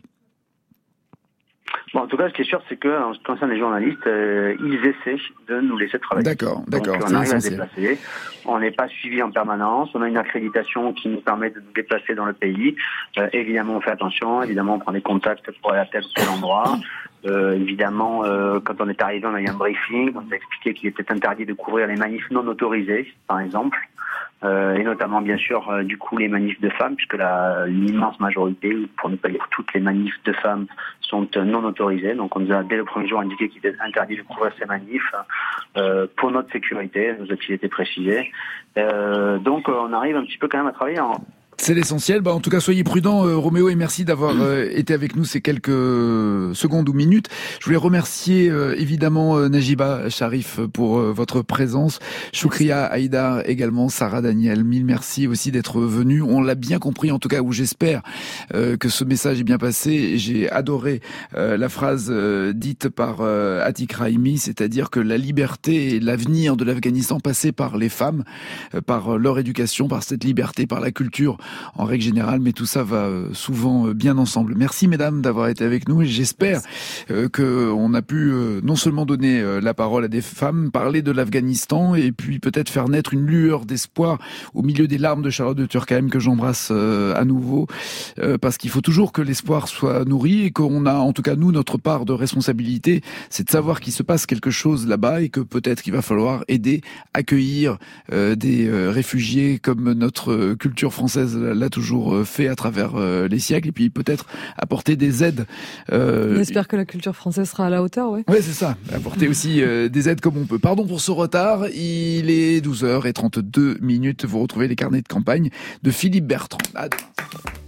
Bon, en tout cas, ce qui est sûr, c'est que, en ce qui concerne les journalistes, ils essaient de nous laisser travailler. D'accord. Donc, on arrive à se déplacer. On n'est pas suivi en permanence. On a une accréditation qui nous permet de nous déplacer dans le pays. Évidemment, on fait attention. Évidemment, on prend des contacts pour aller à tel ou tel endroit. Évidemment, quand on est arrivé, on a eu un briefing. On nous a expliqué qu'il était interdit de couvrir les manifs non autorisés, par exemple. Et notamment, bien sûr, du coup, les manifs de femmes, puisque l'immense majorité, pour ne pas dire toutes les manifs de femmes, sont non autorisées. Donc, on nous a, dès le premier jour, indiqué qu'il était interdit de couvrir ces manifs pour notre sécurité, nous a-t-il été précisé. Donc, on arrive un petit peu quand même à travailler C'est l'essentiel. En tout cas, soyez prudents, Roméo, et merci d'avoir été avec nous ces quelques secondes ou minutes. Je voulais remercier évidemment Najiba Sharif pour votre présence, Choukria Haïdar également, Sarah Daniel. Mille merci aussi d'être venus. On l'a bien compris, en tout cas, ou j'espère que ce message est bien passé. J'ai adoré la phrase dite par Atik Raimi, c'est-à-dire que la liberté et l'avenir de l'Afghanistan passaient par les femmes, par leur éducation, par cette liberté, par la culture en règle générale, mais tout ça va souvent bien ensemble. Merci mesdames d'avoir été avec nous, et j'espère qu'on a pu non seulement donner la parole à des femmes, parler de l'Afghanistan, et puis peut-être faire naître une lueur d'espoir au milieu des larmes de Charlotte de Turckheim, que j'embrasse à nouveau, parce qu'il faut toujours que l'espoir soit nourri, et qu'on a, en tout cas nous, notre part de responsabilité, c'est de savoir qu'il se passe quelque chose là-bas, et que peut-être qu'il va falloir aider, accueillir des réfugiés comme notre culture française l'a toujours fait à travers les siècles, et puis peut-être apporter des aides. On espère que la culture française sera à la hauteur, oui. Oui, c'est ça. Apporter aussi des aides comme on peut. Pardon pour ce retard, il est 12h32. Vous retrouvez les carnets de campagne de Philippe Bertrand. À demain.